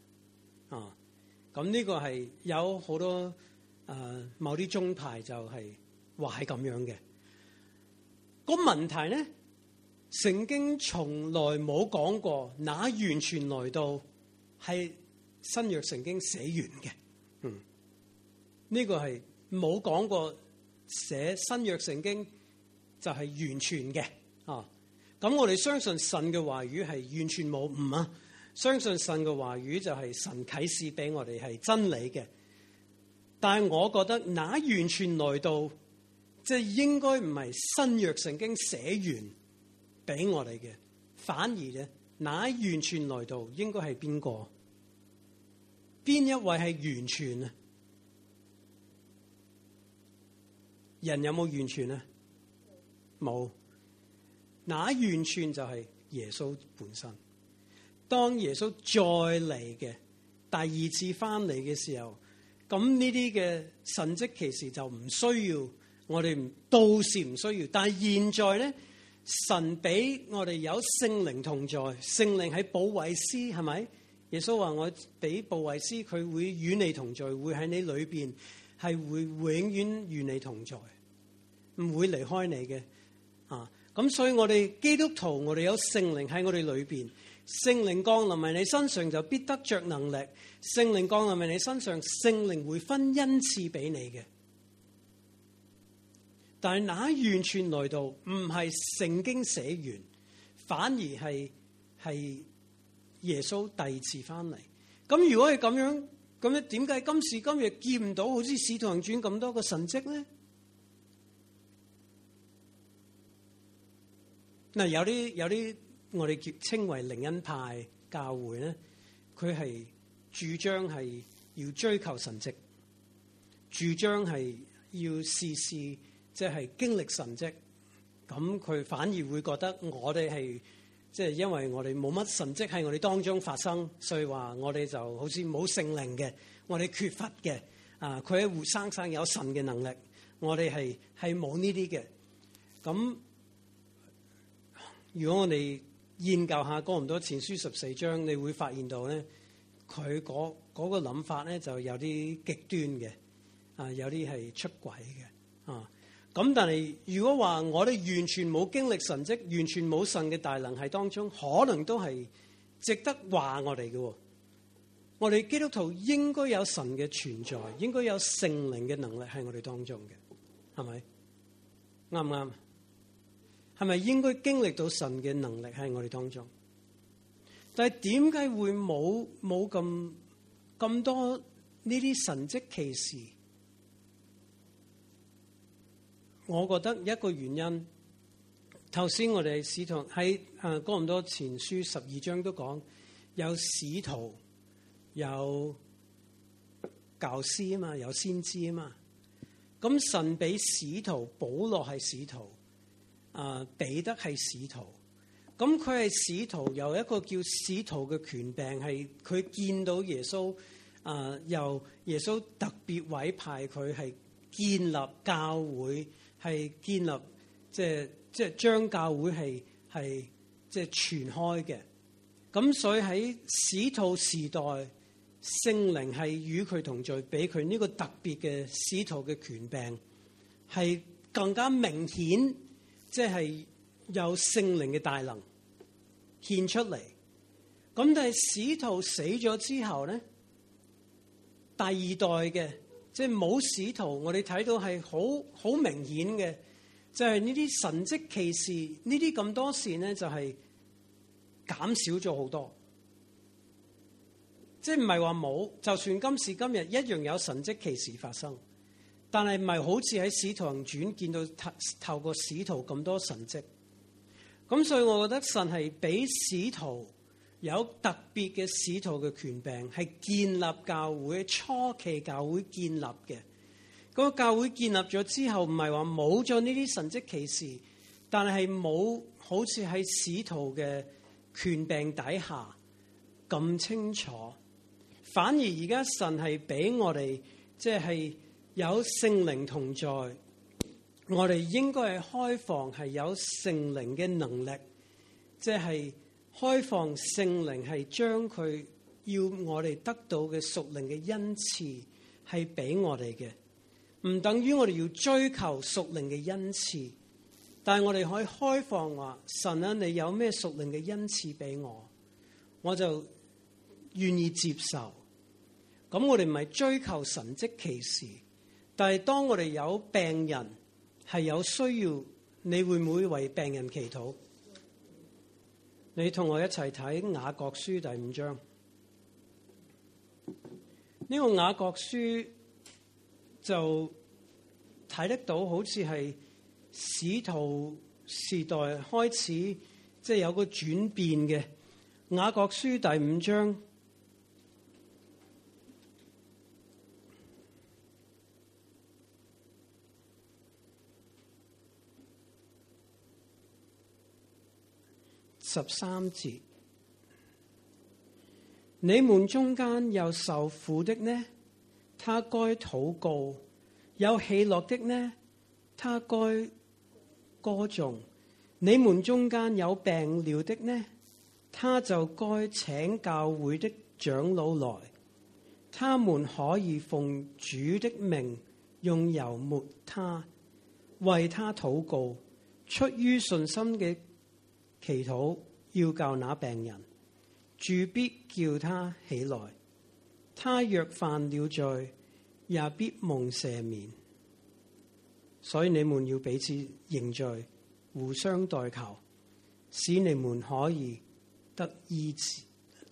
咁呢個係有好多某啲宗派就係話係咁樣嘅。個問題咧，聖經從來冇講過那完全來到係新約聖經寫完嘅。呢個係冇講過寫新約聖經就係完全嘅。咁我哋相信神嘅話語係完全冇誤啊！相信神嘅話語就係神啟示俾我哋係真理嘅。但係我覺得那完全來到，即係應該唔係新約聖經寫完俾我哋嘅，反而咧，那完全來到應該係邊個？邊一位係完全啊？人有冇完全啊？冇。那完全就係耶穌本身。當耶穌再嚟嘅第二次翻嚟嘅時候，咁呢啲嘅神蹟奇事就唔需要，我哋到時唔需要。但係現在咧，神俾我哋有聖靈同在，聖靈喺保惠師，係咪？耶穌話我俾保惠師，佢會與你同在，會喺你裏邊，係會永遠與你同在，唔會離開你嘅。咁所以我哋基督徒，我哋有聖靈喺我哋裏邊，聖靈降臨喺你身上就必得着能力。聖靈降臨喺你身上，聖靈會分恩賜俾你嘅。但係那完全來到唔係聖經寫完，反而係耶穌第二次翻嚟。咁如果係咁樣，咁咧點解今時今日見唔到好似使徒行傳咁多個神蹟咧？嗱，有啲我哋稱為靈恩派教會咧，佢係主張係要追求神蹟，主張係要事事即係經歷神蹟。咁佢反而會覺得我哋係即係因為我哋冇乜神蹟喺我哋當中發生，所以話我哋就好似冇聖靈嘅，我哋缺乏嘅。佢係活生生有神嘅能力，我哋係冇呢啲嘅。咁如果我哋研究下哥林多前書14章，你會發現到咧， 佢嗰個諗法咧就有啲極端嘅，有啲係出軌嘅，咁但係如果話我哋完全冇經歷神蹟，完全冇神嘅大能喺當中，可能都係值得話我哋嘅。我哋基督徒應該有神嘅存在，應該有聖靈嘅能力喺我哋當中嘅，係咪？啱唔啱？係咪應該經歷到神嘅能力喺我哋當中？但係點解會冇咁多呢啲神蹟奇事？我覺得一個原因，頭先我哋使徒喺哥林多前書12章都講，有使徒，有教師啊嘛，有先知啊嘛。咁神俾使徒，保羅係使徒，彼得係使徒。咁佢係使徒，有一個叫使徒嘅權柄，係佢見到耶穌，由耶穌特別委派佢係建立教會，係建立即係將教會係即係傳開嘅。咁所以喺使徒時代，聖靈係與佢同在，俾佢呢個特別嘅使徒嘅權柄，係更加明顯，即係有聖靈嘅大能獻出嚟。咁但係使徒死咗之後咧，第二代嘅即係冇使徒，我哋睇到係好明顯嘅，就係呢啲神蹟奇事，呢啲咁多事咧，就係減少咗好多。即係唔係話冇，就算今時今日一樣有神蹟奇事發生，但係唔係好似喺《使徒行傳》見到透過使徒咁多神蹟。咁所以我覺得神係俾使徒有特別嘅使徒嘅權柄，係建立教會，初期教會建立嘅。嗰個教會建立咗之後，唔係話冇咗呢啲神蹟奇事，但係冇好似喺使徒嘅權柄底下咁清楚。反而而家神係俾我哋，即係有聖靈同在，我哋應該係開放，係有聖靈嘅能力，即係開放聖靈係將佢要我哋得到嘅屬靈嘅恩賜係俾我哋嘅，唔等於我哋要追求屬靈嘅恩賜，但係我哋可以開放話，神啊，你有咩屬靈嘅恩賜俾我，我就願意接受。咁我哋唔係追求神蹟奇事，但係當我哋有病人係有需要，你會唔會為病人祈禱？你同我一齊睇雅各書第5章。呢個雅各書就睇得到，好似係使徒時代開始，即係有個轉變嘅。雅各書第5章。13節，你們中間有受苦的呢，他該禱告；有喜樂的呢，他該歌頌；你們中間有病了的呢，他就該請教會的長老來，他們可以奉主的名用油抹他，為他禱告，出於信心嘅祈禱，要救那病人，主必叫他起來。他若犯了罪，也必蒙赦免。所以你們要彼此認罪，互相代求，使你們可以得醫治。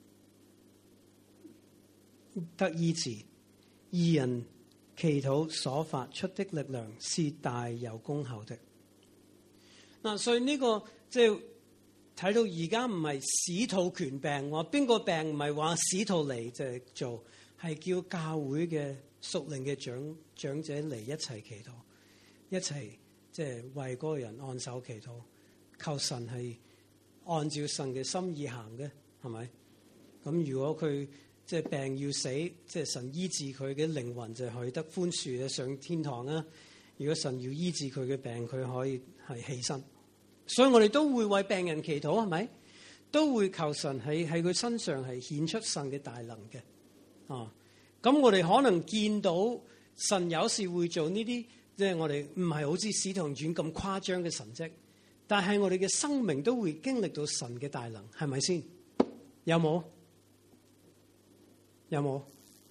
義人祈禱所發出的力量是大有功效的。嗱，所以呢個即係睇到而家唔係使徒權柄，話邊個病唔係話使徒嚟就係做，係叫教會嘅屬靈嘅長者嚟一齊祈禱，一齊即係為嗰個人按手祈禱，求神係按照神嘅心意行嘅，係咪？咁如果佢即係病要死，即係神醫治佢嘅靈魂就可以得寬恕上天堂啊！如果神要醫治佢嘅病，佢可以係犧牲。所以我哋都會為病人祈禱，係咪？ 都會求神喺佢身上係顯出神嘅大能嘅。咁我哋可能見到神有時會做呢啲，即係我哋唔係好似使徒行傳咁誇張嘅神蹟，但係我哋嘅生命都會經歷到神嘅大能，係咪先？有冇？有冇？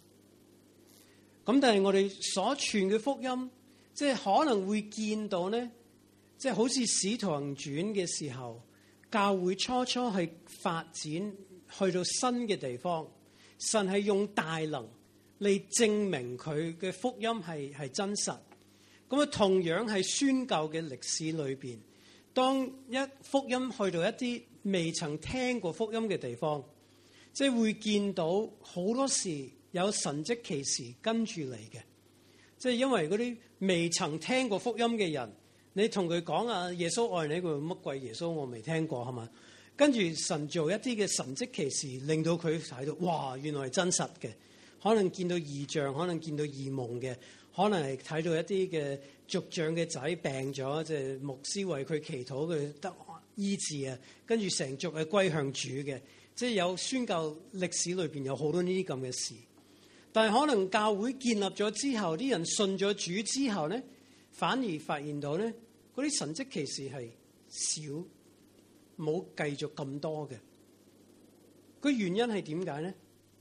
咁但係我哋所傳嘅福音，即係可能會見到咧，即係好似使徒行傳嘅時候，教會初初係發展去到新嘅地方，神係用大能嚟證明佢嘅福音係真實。咁啊，同樣係宣教嘅歷史裏邊，當一福音去到一啲未曾聽過福音嘅地方，即係會見到好多時有神蹟奇事跟住嚟嘅。即係因為嗰啲未曾聽過福音嘅人，你同佢講啊，耶穌愛你，佢乜鬼耶穌我未聽過係嘛？跟住神做一啲嘅神蹟奇事，令到佢睇到，哇，原來係真實嘅。可能見到異象，可能見到異夢嘅，可能係睇到一啲嘅族長嘅仔病咗，即係牧師為佢祈禱，佢得醫治啊，跟住成族係歸向主嘅。即係有宣教歷史裏邊有好多呢啲咁嘅事。但係可能教會建立咗之後，啲人信咗主之後咧，反而發現到咧，嗰啲神蹟奇事係少，冇繼續咁多嘅。個原因係點解咧？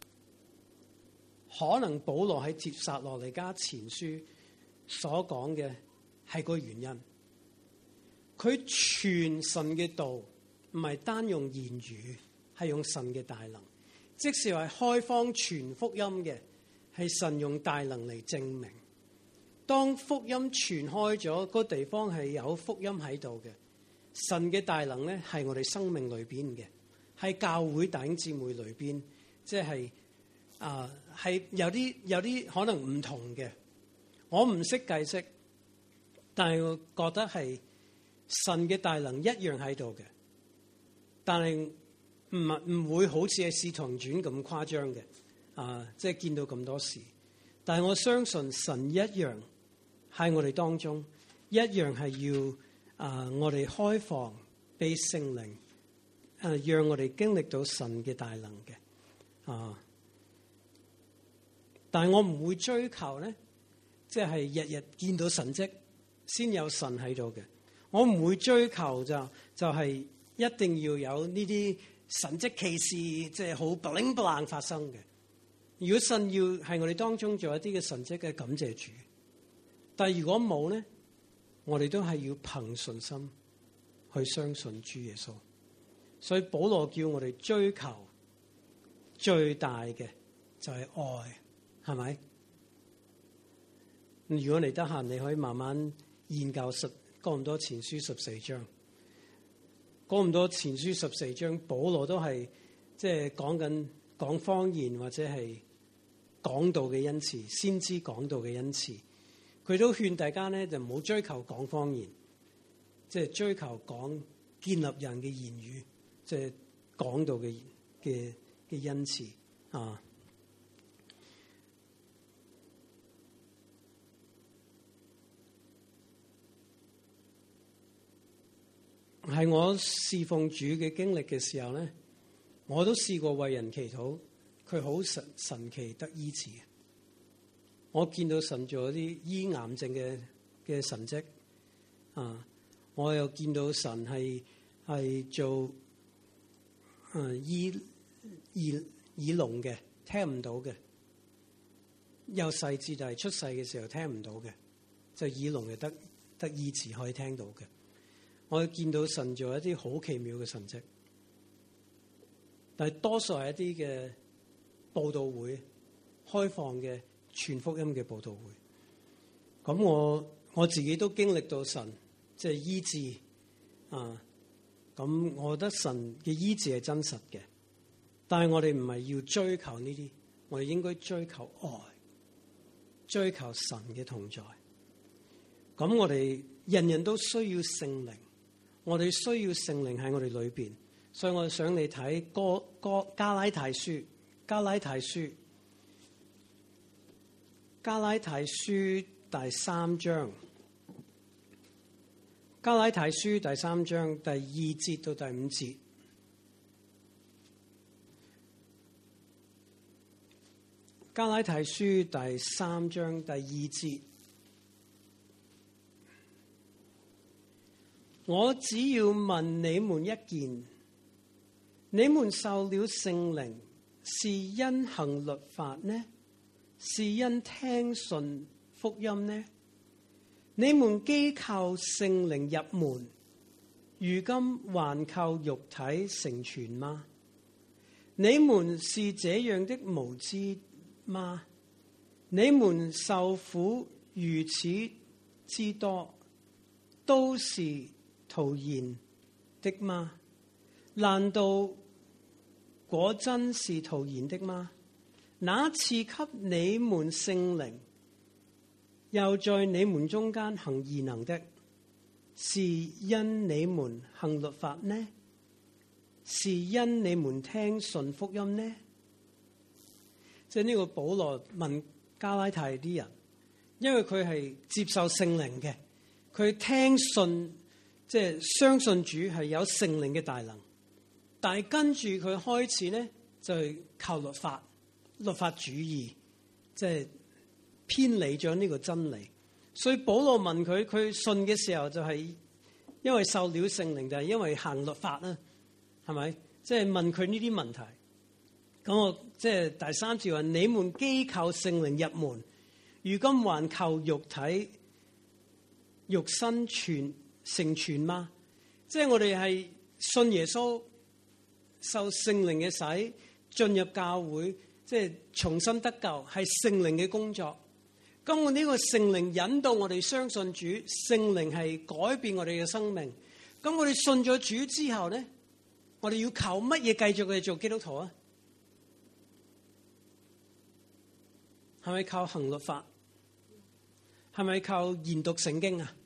可能保羅喺帖撒羅尼迦前書所講嘅係個原因。佢傳神嘅道唔係單用言語，係用神嘅大能。即使係開荒傳福音嘅，係神用大能嚟證明。當福音傳開咗，個地方係有福音喺度嘅。神嘅大能咧係我哋生命裏邊嘅，喺教會弟兄姊妹裏邊，即係係有啲可能唔同嘅。我唔識解釋，但係我覺得係神嘅大能一樣喺度嘅，但係唔會好似係使徒行傳咁誇張嘅，即係見到咁多事。但係我相信神一樣喺我哋當中，一樣係要我哋開放俾聖靈，讓我哋經歷到神嘅大能嘅。但係我唔會追求咧，即係日日見到神蹟先有神喺度嘅。我唔會追求就係一定要有呢啲神蹟奇事，即係好 bling bling 發生嘅。如果神要係我哋當中做一啲嘅神蹟嘅，感謝主。但係如果冇咧，我哋都係要憑信心去相信主耶穌。所以保羅叫我哋追求最大嘅就係愛。係咪？如果你得閒，你可以慢慢研究哥林多前書14章。哥林多前書14章，保羅都係即係講方言或者係講道嘅恩賜，先知講道嘅恩賜。佢都勸大家咧就唔好追求講方言，即係追求講建立人嘅言語，即係講道嘅恩賜啊。喺我侍奉主嘅經歷嘅時候咧，我都試過為人祈禱，佢好神奇得醫治。我見到神做一啲醫癌症嘅神蹟，我又見到神係做醫耳聾嘅，聽唔到嘅，由細至大出世嘅時候聽唔到嘅，就耳聾係得醫治可以聽到嘅。我見到神做一啲好奇妙嘅神蹟，但係多數係一啲嘅佈道會，開放嘅傳福音嘅佈道會。咁我自己都經歷到神即係醫治咁我覺得神嘅醫治係真實嘅，但係我哋唔係要追求呢啲，我哋應該追求愛，追求神嘅同在。咁我哋人人都需要聖靈。我哋需要聖靈喺我哋裏邊，所以我想你睇加拉太書第3章，加拉太書第3章第2節到第5節。 加拉太書第3章第2節，我只要問你們一件：你們受了聖靈，是因行律法呢，是因聽信福音呢？你們既靠聖靈入門，如今還靠肉體成全嗎？你們是這樣的無知嗎？你們受苦如此之多，都是徒然的嗎？難道果真是徒然的嗎？那賜給你們聖靈，又在你們中間行異能的，是因你們行律法呢？是因你們聽信福音呢？即係呢個保羅問加拉太啲人，因為佢係接受聖靈嘅，佢聽信即係相信主係有聖靈嘅大能，但係跟住佢開始咧就係靠律法主義，即係偏離咗呢個真理。所以保羅問佢信嘅時候就係因為受了聖靈，就係因為行律法啦，係咪？即係問佢呢啲問題。咁我即係第3節話：你們既靠聖靈入門，如今還靠肉身成全嗎？即係我哋係信耶穌，受聖靈嘅洗，進入教會，即係重新得救，係聖靈嘅工作。咁我呢個聖靈引導我哋相信主，聖靈係改變我哋嘅生命。咁我哋信咗主之後咧，我哋要靠乜嘢繼續去做基督徒啊？係咪靠行律法？係咪靠研讀聖經啊？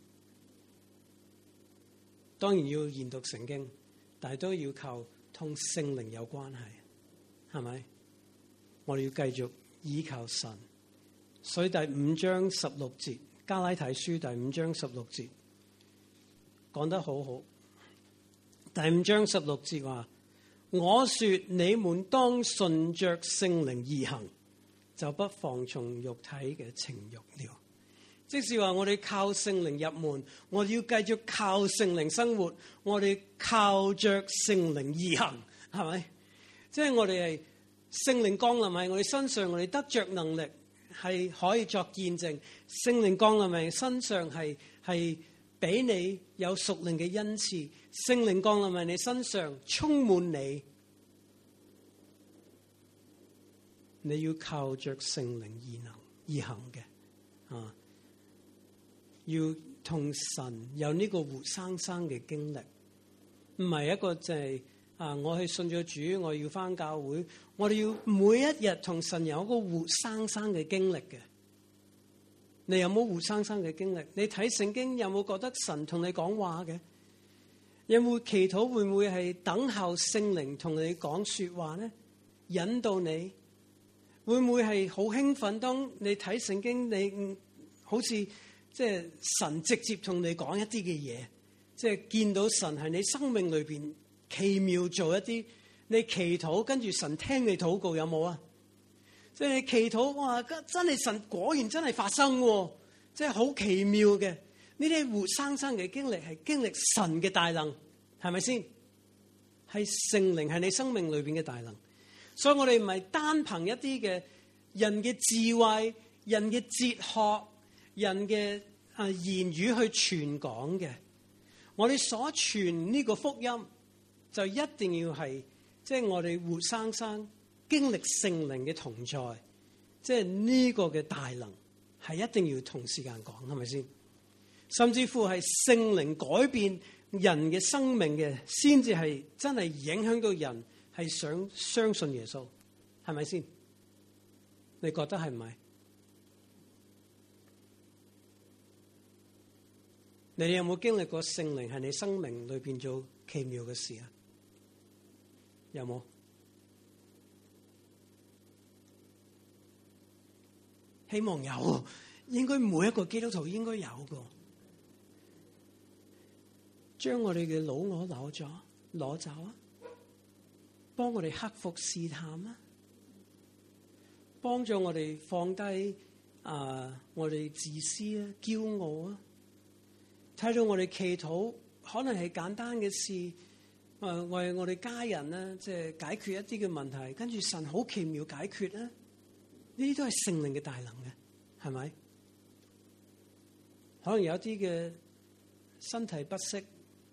當然要研讀聖經，但係都要靠同聖靈有關係，係咪？我哋要繼續依靠神。所以第5章16節，加拉太書第5章16節講得好好。第5章16節話：我說你們當順着聖靈而行，就不放縱肉體嘅情慾了。即是話我哋靠聖靈入門，我哋要繼續靠聖靈生活，我哋靠着聖靈而行，係咪？即係我哋係聖靈降臨喺我哋身上，我哋得着能力係可以作見證。聖靈降臨喺身上係俾你有屬靈嘅恩賜，聖靈降臨喺你身上充滿你，你要靠着聖靈而行嘅啊！要同神有呢個活生生嘅經歷，唔係一個就係我去信咗主，我要返教會，我哋要每一日同神有一個活生生嘅經歷嘅。你有冇活生生嘅經歷？你睇聖經有冇覺得神同你講話嘅？有冇祈禱？會唔會係等候聖靈同你講說話呢？引導你？會唔會係好興奮？當你睇聖經，你好似即係神直接同你講一啲嘅嘢，即係見到神係你生命裏邊奇妙做一啲，你祈禱跟住神聽你禱告，有冇啊？即係你祈禱，哇！真係神果然真係發生，即係好奇妙嘅。呢啲活生生嘅經歷係經歷神嘅大能，係咪先？係聖靈係你生命裏邊嘅大能。所以我哋唔係單憑一啲嘅人嘅智慧、人嘅哲學、人嘅言語去傳講嘅。我哋所傳呢個福音就一定要係即係我哋活生生經歷聖靈嘅同在，即係呢個嘅大能係一定要同時間講，係咪先？甚至乎係聖靈改變人嘅生命嘅，先至係真係影響到人係想相信耶穌，係咪先？你覺得係唔係？你哋有冇經歷過聖靈喺你生命裏邊做奇妙嘅事啊？有冇？希望有，應該每一個基督徒應該有個，將我哋嘅老我攞走啊！幫我哋克服試探啊！ 幫助我哋放低我哋自私啊、驕傲啊，睇到我哋祈禱可能係簡單嘅事，為我哋家人咧，即係解決一啲嘅問題，跟住神好奇妙解決咧，呢啲都係聖靈嘅大能嘅，係咪？可能有啲嘅身體不適，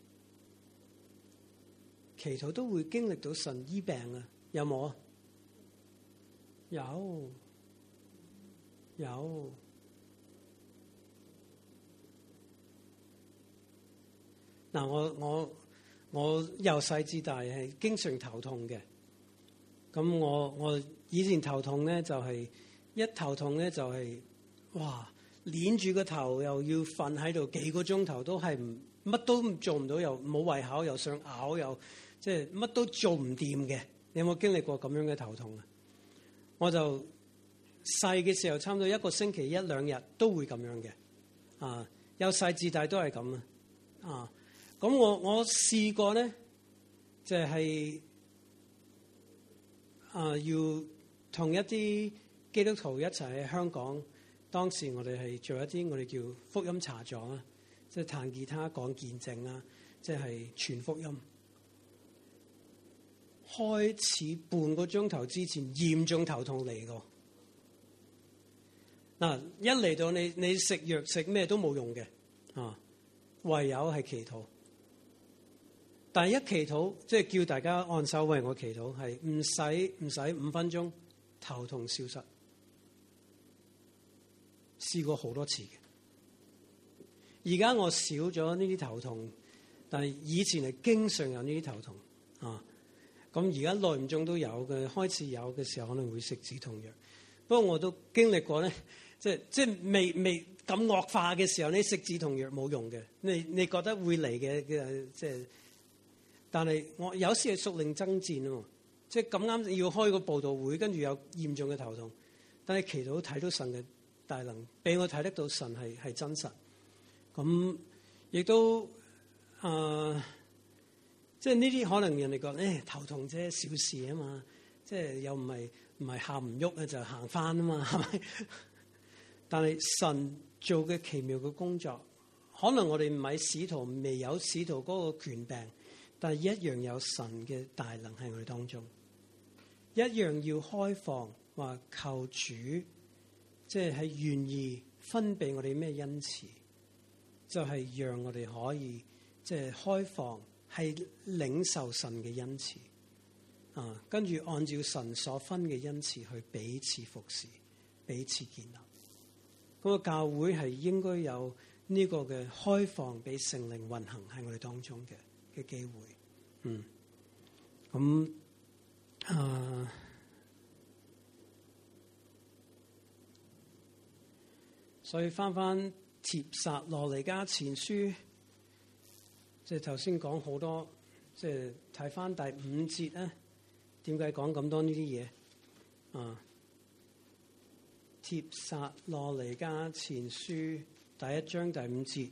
祈禱都會經歷到神醫病啊，有冇啊？有。嗱，我由細至大係經常頭痛嘅。咁我以前頭痛咧就係一頭痛咧就係哇，捏住個頭又要瞓喺度幾個鐘頭都係乜都做唔到，又冇胃口，又想咬，又即係乜都做唔掂嘅。你有冇經歷過咁樣嘅頭痛啊？我就細嘅時候差唔多一個星期一兩日都會咁樣嘅，由細至大都係咁啊。咁我試過咧，就係要同一啲基督徒一齊喺香港。當時我哋係做一啲我哋叫福音茶座啊，即係彈吉他講見證啊，即係傳福音。開始半個鐘頭之前嚴重頭痛嚟過。嗱，一嚟到你食藥食咩都冇用嘅，唯有係祈禱。但係一祈禱，即係叫大家按手為我祈禱，係唔使5分鐘，頭痛消失。試過好多次嘅。而家我少咗呢啲頭痛，但係以前係經常有呢啲頭痛啊。咁而家耐唔中都有嘅，開始有嘅時候可能會食止痛藥。不過我都經歷過咧，即係未咁惡化嘅時候，你食止痛藥冇用嘅。你覺得會嚟嘅即係，但係我有時係屬靈爭戰啊嘛，即係咁啱要開個佈道會，跟住有嚴重嘅頭痛，但係祈禱睇到神嘅大能，俾我睇得到神係真實。咁亦都即係呢啲可能人哋講頭痛啫，小事啊嘛，即係又唔係行唔喐啊，就行翻啊嘛，係咪？但係神做嘅奇妙嘅工作，可能我哋唔係使徒，未有使徒嗰個權柄，但係一樣有神嘅大能喺我哋當中，一樣要開放話求主，即係願意分俾我哋咩恩賜，就係讓我哋可以即係開放。係領受神嘅恩賜，跟住按照神所分嘅恩賜去彼此服侍、彼此建立。咁個教會係應該有呢個嘅開放，俾聖靈運行喺我哋當中嘅機會。所以翻帖撒羅尼迦前書。即係頭先講好多，即係睇翻第5節咧，點解講咁多呢啲嘢？帖撒羅尼迦前書第1章第5節，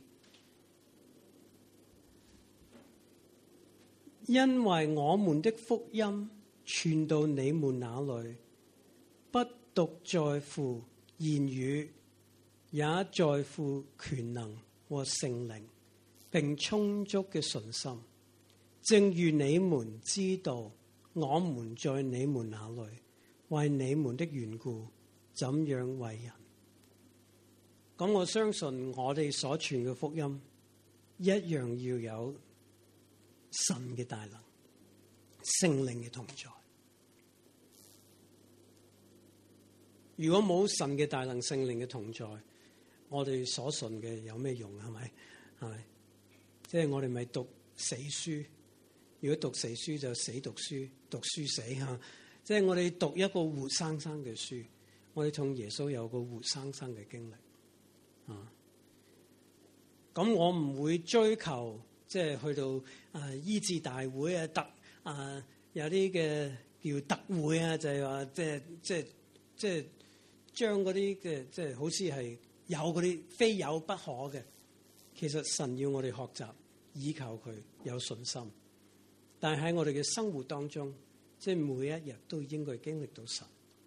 因為我們的福音傳到你們那裏，不獨在乎言語，也在乎權能和聖靈。並充足嘅信心，正如你們知道，我們在你們那裏為你們的緣故，怎樣為人。咁我相信我哋所傳嘅福音，一樣要有神嘅大能、聖靈嘅同在。如果冇神嘅大能、聖靈嘅同在，我哋所信嘅有咩用？係咪？即係我哋咪讀死書，如果讀死書就死讀書，讀書死嚇。即係我哋讀一個活生生嘅書，我哋同耶穌有個活生生嘅經歷。咁我唔會追求即係去到醫治大會啊，有啲嘅叫特會啊，就係話即係將嗰啲嘅即係好似係有嗰啲非有不可嘅。其實神要我哋學習依靠佢，有信心，但係喺我哋嘅生活當中，即係每一日都應該經歷到神，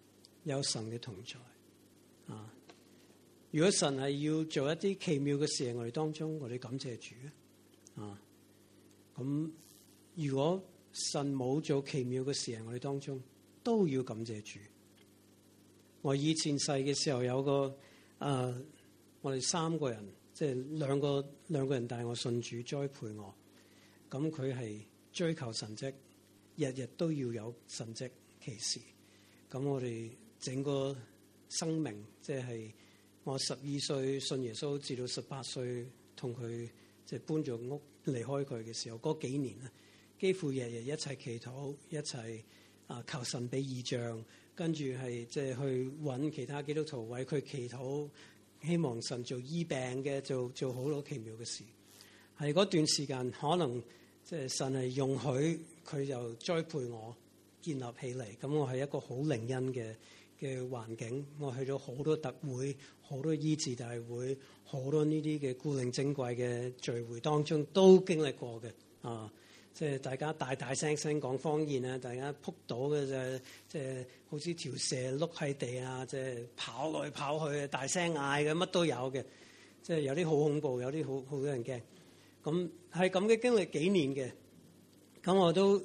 有神嘅同在啊！如果神係要做一啲奇妙嘅事喺我哋當中，我哋感謝主啊！咁如果神冇做奇妙嘅事喺我哋當中，都要感謝主。我以前細嘅時候有個我哋3個人，即係兩個人帶我信主，栽培我。咁佢係追求神蹟，日日都要有神蹟奇事。咁我哋整個生命，即係我12歲信耶穌，至到18歲同佢即係搬咗屋離開佢嘅時候，嗰幾年啊，幾乎日日一齊祈禱，一齊求神俾異象，跟住係即係去揾其他基督徒為佢祈禱，希望神做醫病嘅，做好多奇妙嘅事。係嗰段時間，可能即係神係容許佢就栽培我建立起嚟。咁我係一個好靈恩嘅環境，我去咗好多特會，好多醫治大會，好多呢啲嘅古靈精怪嘅聚會當中都經歷過嘅啊！即係大家大聲講方言啊，大家撲倒嘅就即係好似條蛇碌喺地啊，即係跑來跑去，大聲嗌嘅，乜都有嘅。即係有啲好恐怖，有啲好多人驚。咁係咁嘅經歷幾年嘅。咁我都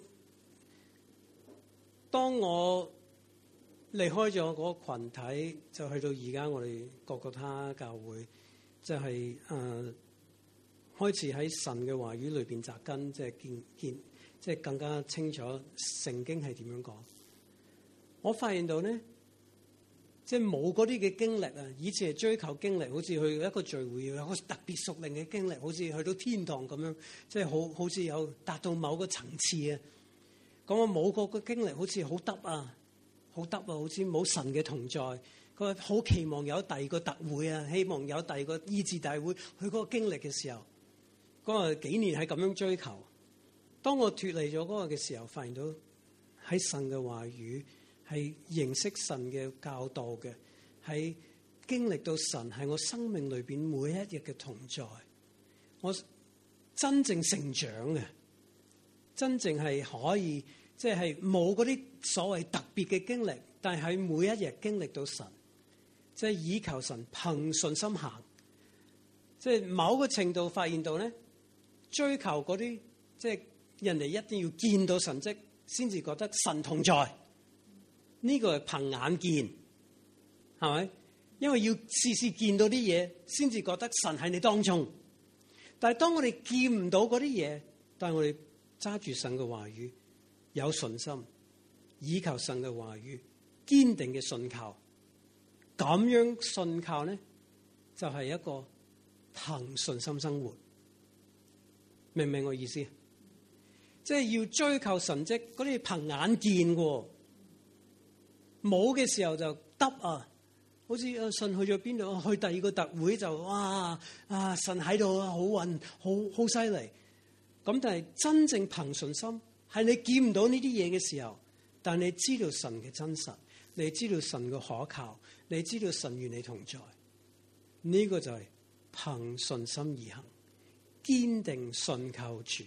當我離開咗嗰個羣體，就去到而家我哋各個他教會，就係開始喺神嘅話語裏邊扎根，即係見即係更加清楚聖經係點樣講。我發現到咧，即係冇嗰啲嘅經歷啊！以前係追求經歷，好似去一個聚會要有個特別屬靈嘅經歷，好似去到天堂咁樣，即係好似有達到某個層次啊！咁我冇嗰個經歷，好似好得啊，好似冇神嘅同在。佢好期望有第二個特會啊，希望有第二個醫治大會。去嗰個經歷嘅時候，嗰個幾年係咁樣追求。當我脫離咗嗰個嘅時候，發現到喺神嘅話語係認識神嘅教導嘅，係經歷到神係我生命裏邊每一日嘅同在。我真正成長嘅，真正係可以即係冇嗰啲所謂特別嘅經歷，但係喺每一日經歷到神，即係倚靠神，憑信心行。即係某個程度發現到咧，追求嗰啲即係人哋一定要見到神蹟先至覺得神同在。呢個係憑眼見，係咪？因為要時時見到啲嘢，先至覺得神喺你當中。但係當我哋見唔到嗰啲嘢，但係我哋揸住神嘅話語，有信心，倚靠神嘅話語，堅定嘅信靠，咁樣信靠咧，就係一個憑信心生活。明唔明我意思？即係要追求神蹟，嗰啲憑眼見嘅。冇嘅時候就得啊，好似神去咗邊度，去第二個特會就哇神喺度啊，好運，好犀利。咁但係真正憑信心，係你見唔到呢啲嘢嘅時候，但你知道神嘅真實，你知道神嘅可靠，你知道神與你同在，呢個就係憑信心而行，堅定信靠主。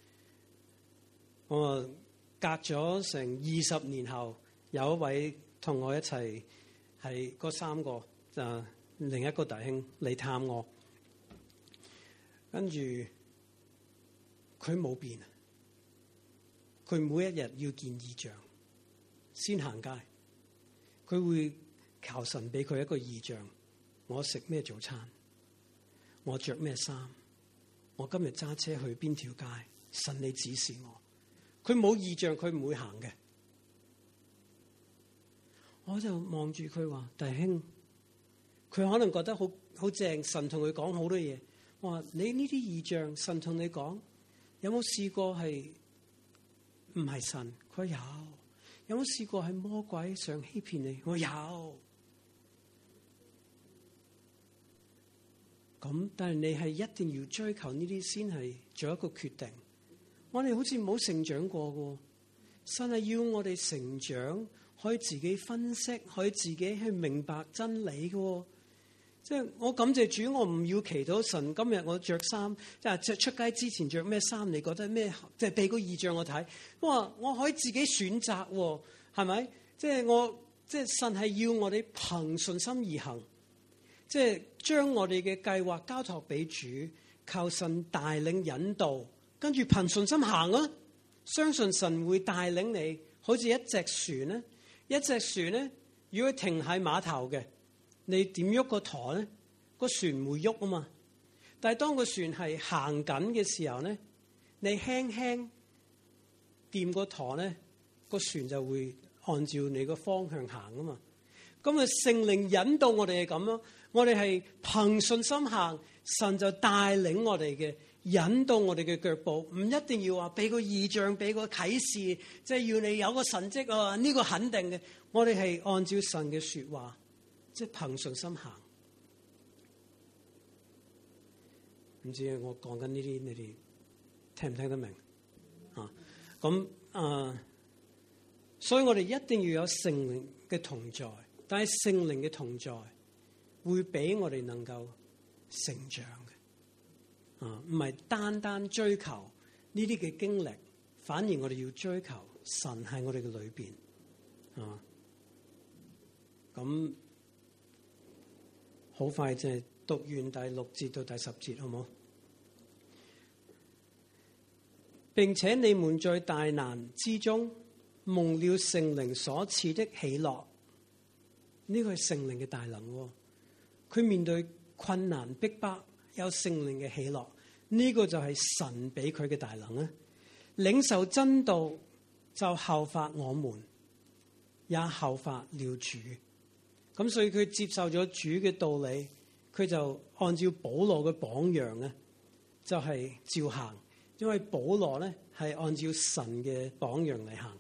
我隔咗成20年後，有一位同我一齊係嗰3個就另一個弟兄嚟探我，跟住佢冇變，佢每一日要見異象先行街，佢會求神俾佢一個異象，我食咩早餐，我着咩衫，我今日揸車去邊條街，神你指示我。佢冇異象，佢唔會行嘅。我就望住佢話：弟兄，佢可能覺得好正，神同佢講好多嘢。我話：你呢啲異象，神同你講，有冇試過係唔係神？佢話有。有冇試過係魔鬼想欺騙你？我有。咁但係你係一定要追求呢啲先係做一個決定。我哋好似冇成長過嘅，神係要我哋成長，可以自己分析，可以自己去明白真理嘅。即係我感謝主，我唔要祈禱神今日我着衫，即係着出街之前着咩衫？你覺得咩？即係俾個異象我睇。我話我可以自己選擇，係咪？即係即係神係要我哋憑信心而行，即係將我哋嘅計劃交託俾主，靠神帶領引導，跟住憑信心行啊！相信神會帶領你，好似一隻船咧，一隻船咧，如果停喺碼頭嘅，你點喐個舵咧？個船唔會喐啊嘛。但係當個船係行緊嘅時候咧，你輕輕掂個舵咧，個船就會按照你個方向行啊嘛。咁啊，聖靈引導我哋係咁咯，我哋係憑信心行，神就帶領我哋嘅，引導我哋嘅腳步，唔一定要話俾個異象，俾個啟示，即係要你有個神蹟啊！呢個肯定嘅，我哋係按照神嘅說話，即係憑信心行。唔知我講緊呢啲，你哋聽唔聽得明啊？咁所以我哋一定要有聖靈嘅同在，但係聖靈嘅同在會俾我哋能夠成長嘅，唔係單單追求呢啲嘅經歷，反而我哋要追求神喺我哋嘅裏邊啊。咁好快就係讀完第6節到第10節，好冇？並且你們在大難之中蒙了聖靈所賜的喜樂，呢個係聖靈嘅大能。佢面對困難逼迫，有聖靈嘅喜樂，呢個就係神俾佢嘅大能啊！領受真道就效法我們，也效法了主。咁所以佢接受咗主嘅道理，佢就按照保羅嘅榜樣咧，就係照行。因為保羅咧係按照神嘅榜樣嚟行。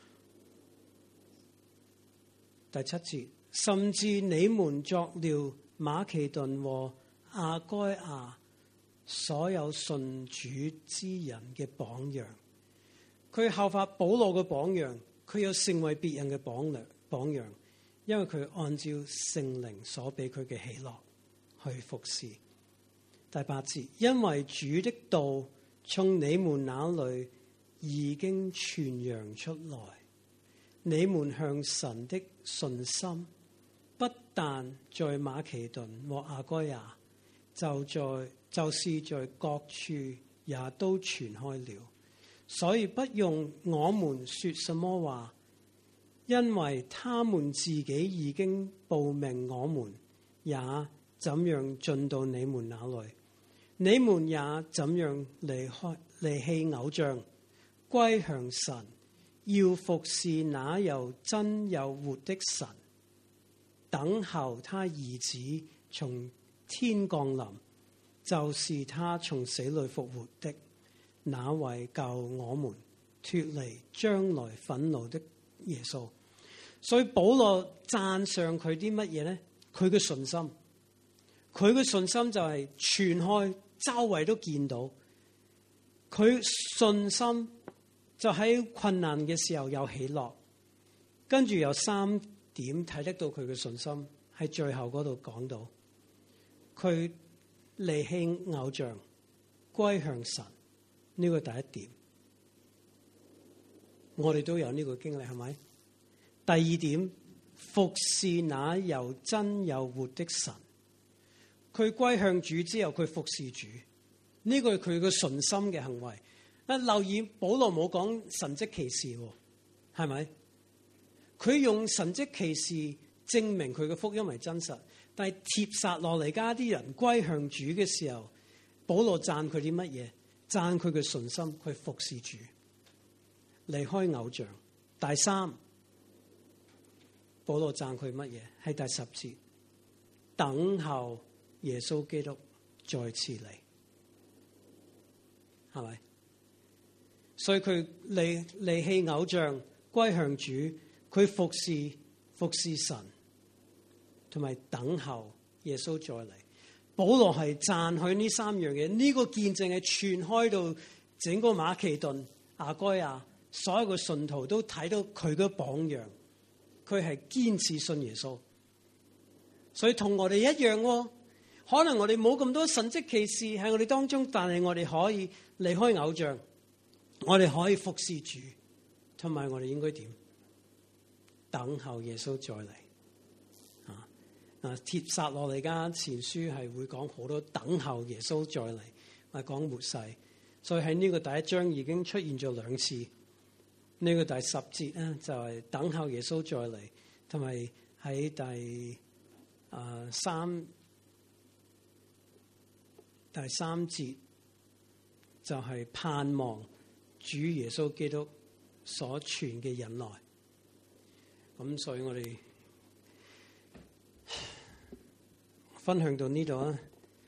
第7節，甚至你們作了馬其頓和亞該亞所有信主之人嘅榜樣。佢效法保羅嘅榜樣，佢又成為別人嘅榜樣，因為佢按照聖靈所俾佢嘅喜樂去服侍。第8節，因為主的道從你們那裏已經傳揚出來，你們向神的信心不但在馬其頓和亞該亞，就是在各處也都傳開了。所以不用我們說什麼話，因為他們自己已經報明我們也怎樣進到你們那裏。你們也怎樣離棄偶像，歸向神，要服侍那又真又活的神，等候他兒子從天降臨，就是他從死裏復活的那位救我們脫離將來憤怒的耶穌。所以保羅讚賞佢啲乜嘢咧？佢嘅信心，佢嘅信心就係傳開。周圍都見到佢信心，就喺困難嘅時候有喜樂。跟住有3點睇得到佢嘅信心，喺最後嗰度講到佢離棄偶像，歸向神，呢個第一點。我哋都有呢個經歷，係咪？第2點，服侍那又真又活的神。佢歸向主之後，佢服侍主，呢個係佢嘅信心嘅行為。留意保羅冇講神蹟奇事，係咪？佢用神蹟奇事證明佢嘅福音係真實，但係帖撒羅尼迦啲人歸向主嘅時候，保羅讚佢啲乜嘢？讚佢嘅信心，佢服侍主，離開偶像。第3，保羅讚佢乜嘢？係第10節，等候耶穌基督再次嚟，係咪？所以佢離棄偶像，歸向主，佢服侍神，同埋等候耶穌再嚟。保羅係讚佢呢3樣嘢，呢個見證係傳開到整個馬其頓、亞該亞，所有嘅信徒都睇到佢嘅榜樣，佢係堅持信耶穌。所以同我哋一樣喎。可能我哋冇咁多神蹟奇事喺我哋當中，但係我哋可以離開偶像，我哋可以服侍主，同埋我哋應該點？ 等候耶穌再嚟。帖撒羅尼迦前書係會講好多等候耶穌再嚟，係講末世。所以喺呢個第一章已經出現咗2次。呢個第10節咧就係等候耶穌再嚟，同埋喺第三節就係盼望主耶穌基督所傳嘅忍耐。咁所以我哋分享到呢度啊。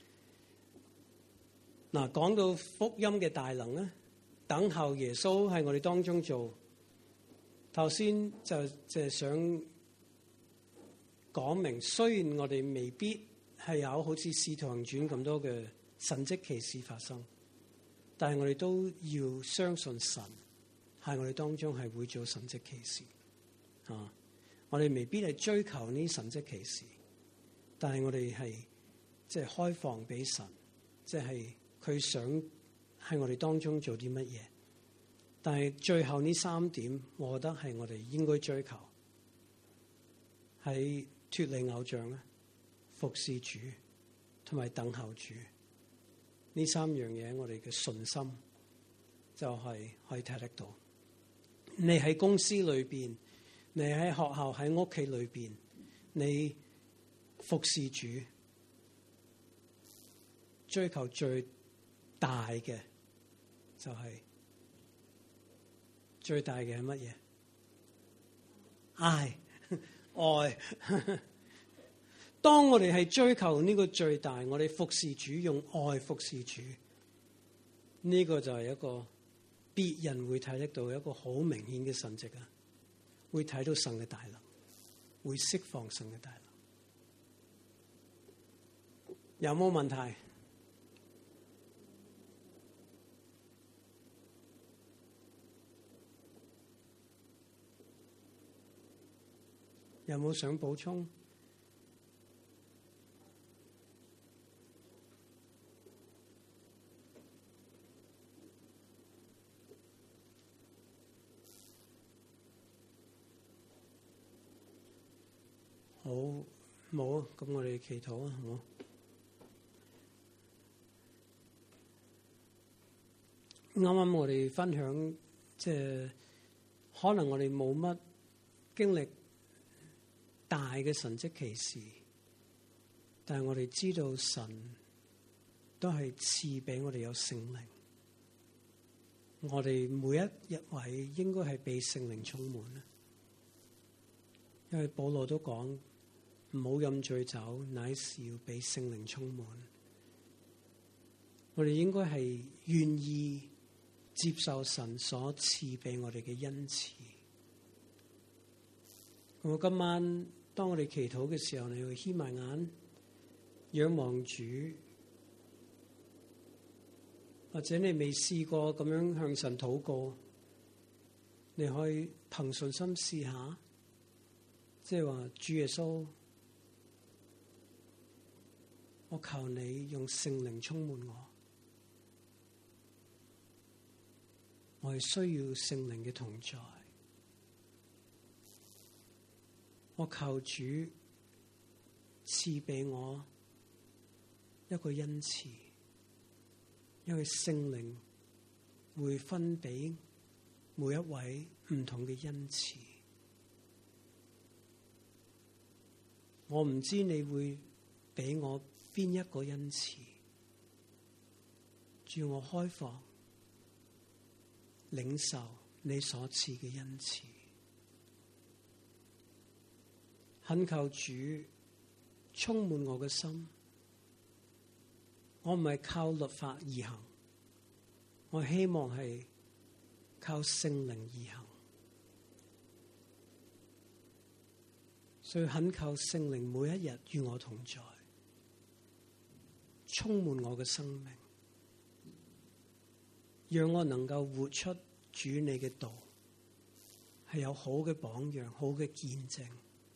嗱，講到福音嘅大能咧，等候耶穌喺我哋當中做。頭先就係想講明，雖然我哋未必係有好似《使徒行傳》咁多嘅神蹟奇事發生，但係我哋都要相信神喺我哋當中係會做神蹟奇事。我哋未必係追求呢神蹟奇事，但係我哋係即係開放俾神，即係佢想喺我哋當中做啲乜嘢。但係最後呢3點，我覺得係我哋應該追求，喺脫離偶像咧、服侍主同埋等候主呢3樣嘢，我哋嘅信心就係可以睇得到。你喺公司裏邊，你喺學校、喺屋企裏邊，你服侍主，追求最大嘅就係、最大嘅係乜嘢？愛。當我哋係追求呢個最大，我哋服侍主，用愛服侍主，呢個就係一個別人會睇得到一個好明顯嘅神蹟啊！會睇到神嘅大能，會釋放神嘅大能。有冇問題？有冇想補充？好，冇啊！咁我哋祈禱啊，好冇？啱啱我哋分享，即係可能我哋冇乜經歷大嘅神蹟奇事，但係我哋知道神都係賜俾我哋有聖靈。我哋每一位應該係被聖靈充滿啊！因為保羅都講唔好飲醉酒，乃是要被聖靈充滿。我哋應該係願意接受神所賜俾我哋嘅恩賜。我今晚當我哋祈禱嘅時候，你要掀埋眼仰望主，或者你未試過咁樣向神禱告，你可以憑信心試下，即係話主耶穌，我求你用聖靈充滿我，我係需要聖靈嘅同在。我求主賜俾我一個恩賜，因為聖靈會分俾每一位唔同嘅恩賜。我唔知你會俾我邊一個恩賜，主，我開放領受你所賜嘅恩賜。懇求主充滿我嘅心，我唔係靠律法而行，我希望係靠聖靈而行。所以懇求聖靈每一日與我同在，充滿我嘅生命，讓我能夠活出主你嘅道，係有好嘅榜樣，好嘅見證。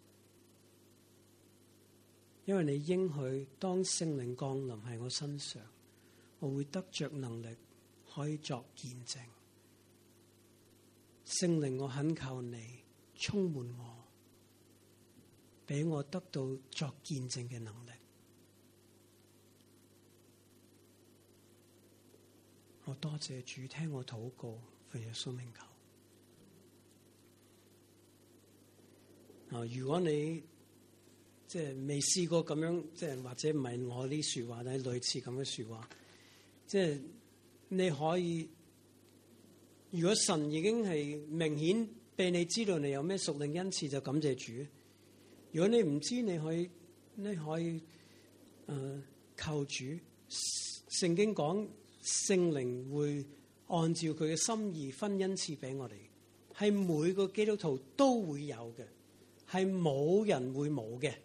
因為你應許當聖靈降臨喺我身上，我會得着能力可以作見證。聖靈，我懇求你充滿我， 俾我得到作見證嘅能力。我多謝主聽我禱告，奉耶穌名求。如果你即係未試過咁樣，即係或者唔係我啲説話，但係類似咁嘅説話，即係你可以，如果神已經係明顯俾你知道你有咩屬靈恩賜，就感謝主。如果你唔知，你可以求主。聖經講聖靈會按照佢嘅心意分恩賜俾我哋，係每個基督徒都會有嘅，係冇人會冇嘅。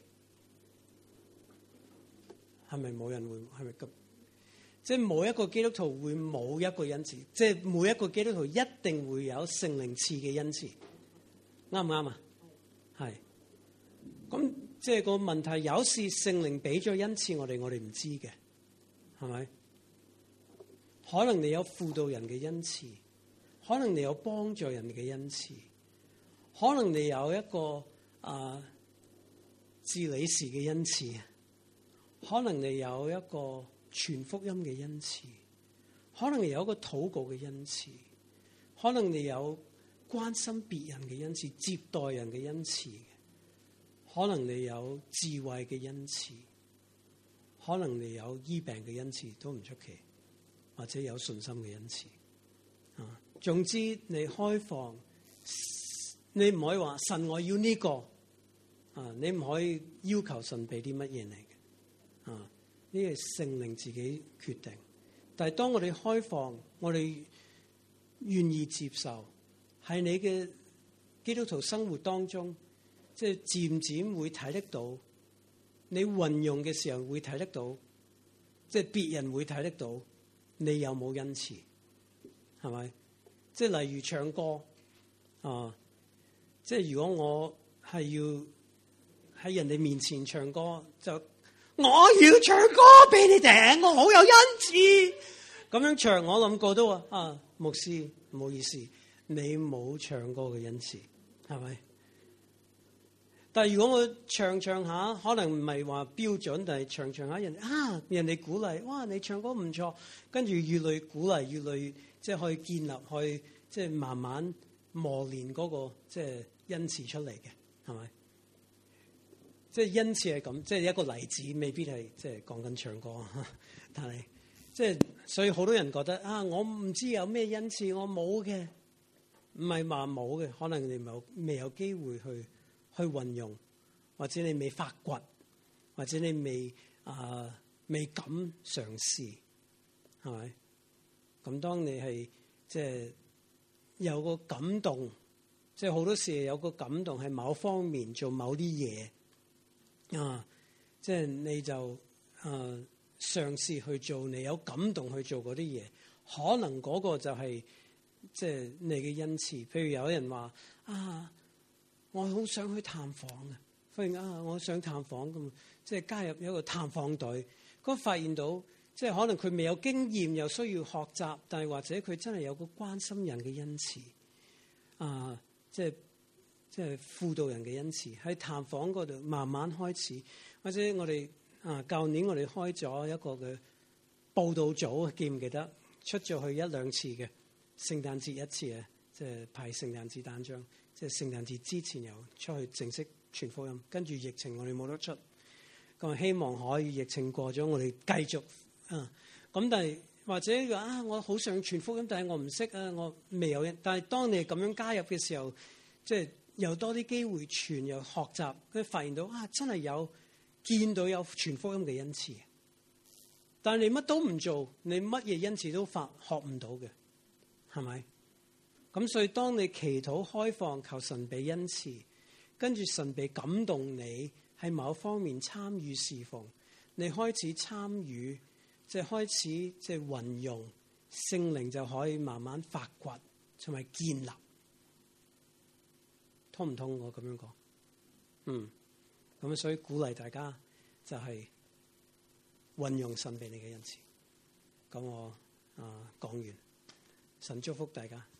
係咪冇人會？係咪咁？即係冇一個基督徒會冇一個恩賜，即係每一個基督徒一定會有聖靈賜嘅恩賜，啱唔啱啊？係。咁即係個問題，有時聖靈俾咗恩賜我哋唔知嘅，係咪？可能你有輔導人嘅恩賜，可能你有幫助人嘅恩賜，可能你有一個治理士嘅恩賜，可能你有一個傳福音嘅恩賜，可能你有一個禱告嘅恩賜，可能你有關心別人嘅恩賜，接待人嘅恩賜，可能你有智慧嘅恩賜，可能你有醫病嘅恩賜，都唔出奇，或者有信心嘅恩賜。總之你開放，你唔可以話神我要呢個，你唔可以要求神俾啲乜嘢嚟嘅，呢係聖靈自己決定。但係當我哋開放，我哋願意接受，喺你嘅基督徒生活當中，即係漸漸會睇得到，你運用嘅時候會睇得到，即係別人會睇得到你有冇恩賜，係咪？即係例如唱歌，即係如果我係要喺人哋面前唱歌，就我要唱歌俾你聽，我好有恩賜。咁樣唱，我諗過都話牧師唔好意思，你冇唱歌嘅恩賜，係咪？但係如果我唱下，可能唔係話標準，但係唱下人哋鼓勵，哇！你唱歌唔錯，跟住越嚟鼓勵，越嚟即係可以建立，可以即係慢慢磨練嗰個即係恩賜出嚟嘅，係咪？即係恩賜係咁，即係一個例子，未必係即係講緊唱歌，但係即係所以好多人覺得我唔知有咩恩賜，我冇嘅，唔係話冇嘅，可能你未有機會去運用，或者你未發掘，或者你未敢嘗試，係咪？咁當你係即係有個感動，即係好多時有個感動係某方面做某啲嘢，即係你就嘗試去做，你有感動去做嗰啲嘢，可能嗰個就係即係你嘅恩賜。譬如有人話我好想去探訪啊！忽然我想探訪咁，即係加入一個探訪隊。咁發現到，即係可能佢未有經驗，又需要學習，但係或者佢真係有個關心人嘅恩賜，即係輔導人嘅恩賜，喺探訪嗰度慢慢開始。或者我哋舊年我哋開咗一個嘅報道組，記唔記得？出咗去1-2次嘅，聖誕節一次啊，即係派聖誕節單張。即係聖誕節之前又出去正式傳福音，跟住疫情我哋冇得出，咁希望可以疫情過咗，我哋繼續咁但係或者話我好想傳福音，但係我唔識我未有。但係當你咁樣加入嘅時候，即係又多啲機會傳，又學習，跟住發現到真係見到有傳福音嘅恩賜。但係你乜都唔做，你乜嘢恩賜都學唔到嘅，係咪？咁所以當你祈禱開放，求神俾恩賜，跟住神俾感動你喺某方面參與侍奉，你開始參與，即係開始即係運用聖靈，就可以慢慢發掘同埋建立。通唔通我咁樣講？咁所以鼓勵大家就係運用神俾你嘅恩賜。咁我講完，神祝福大家。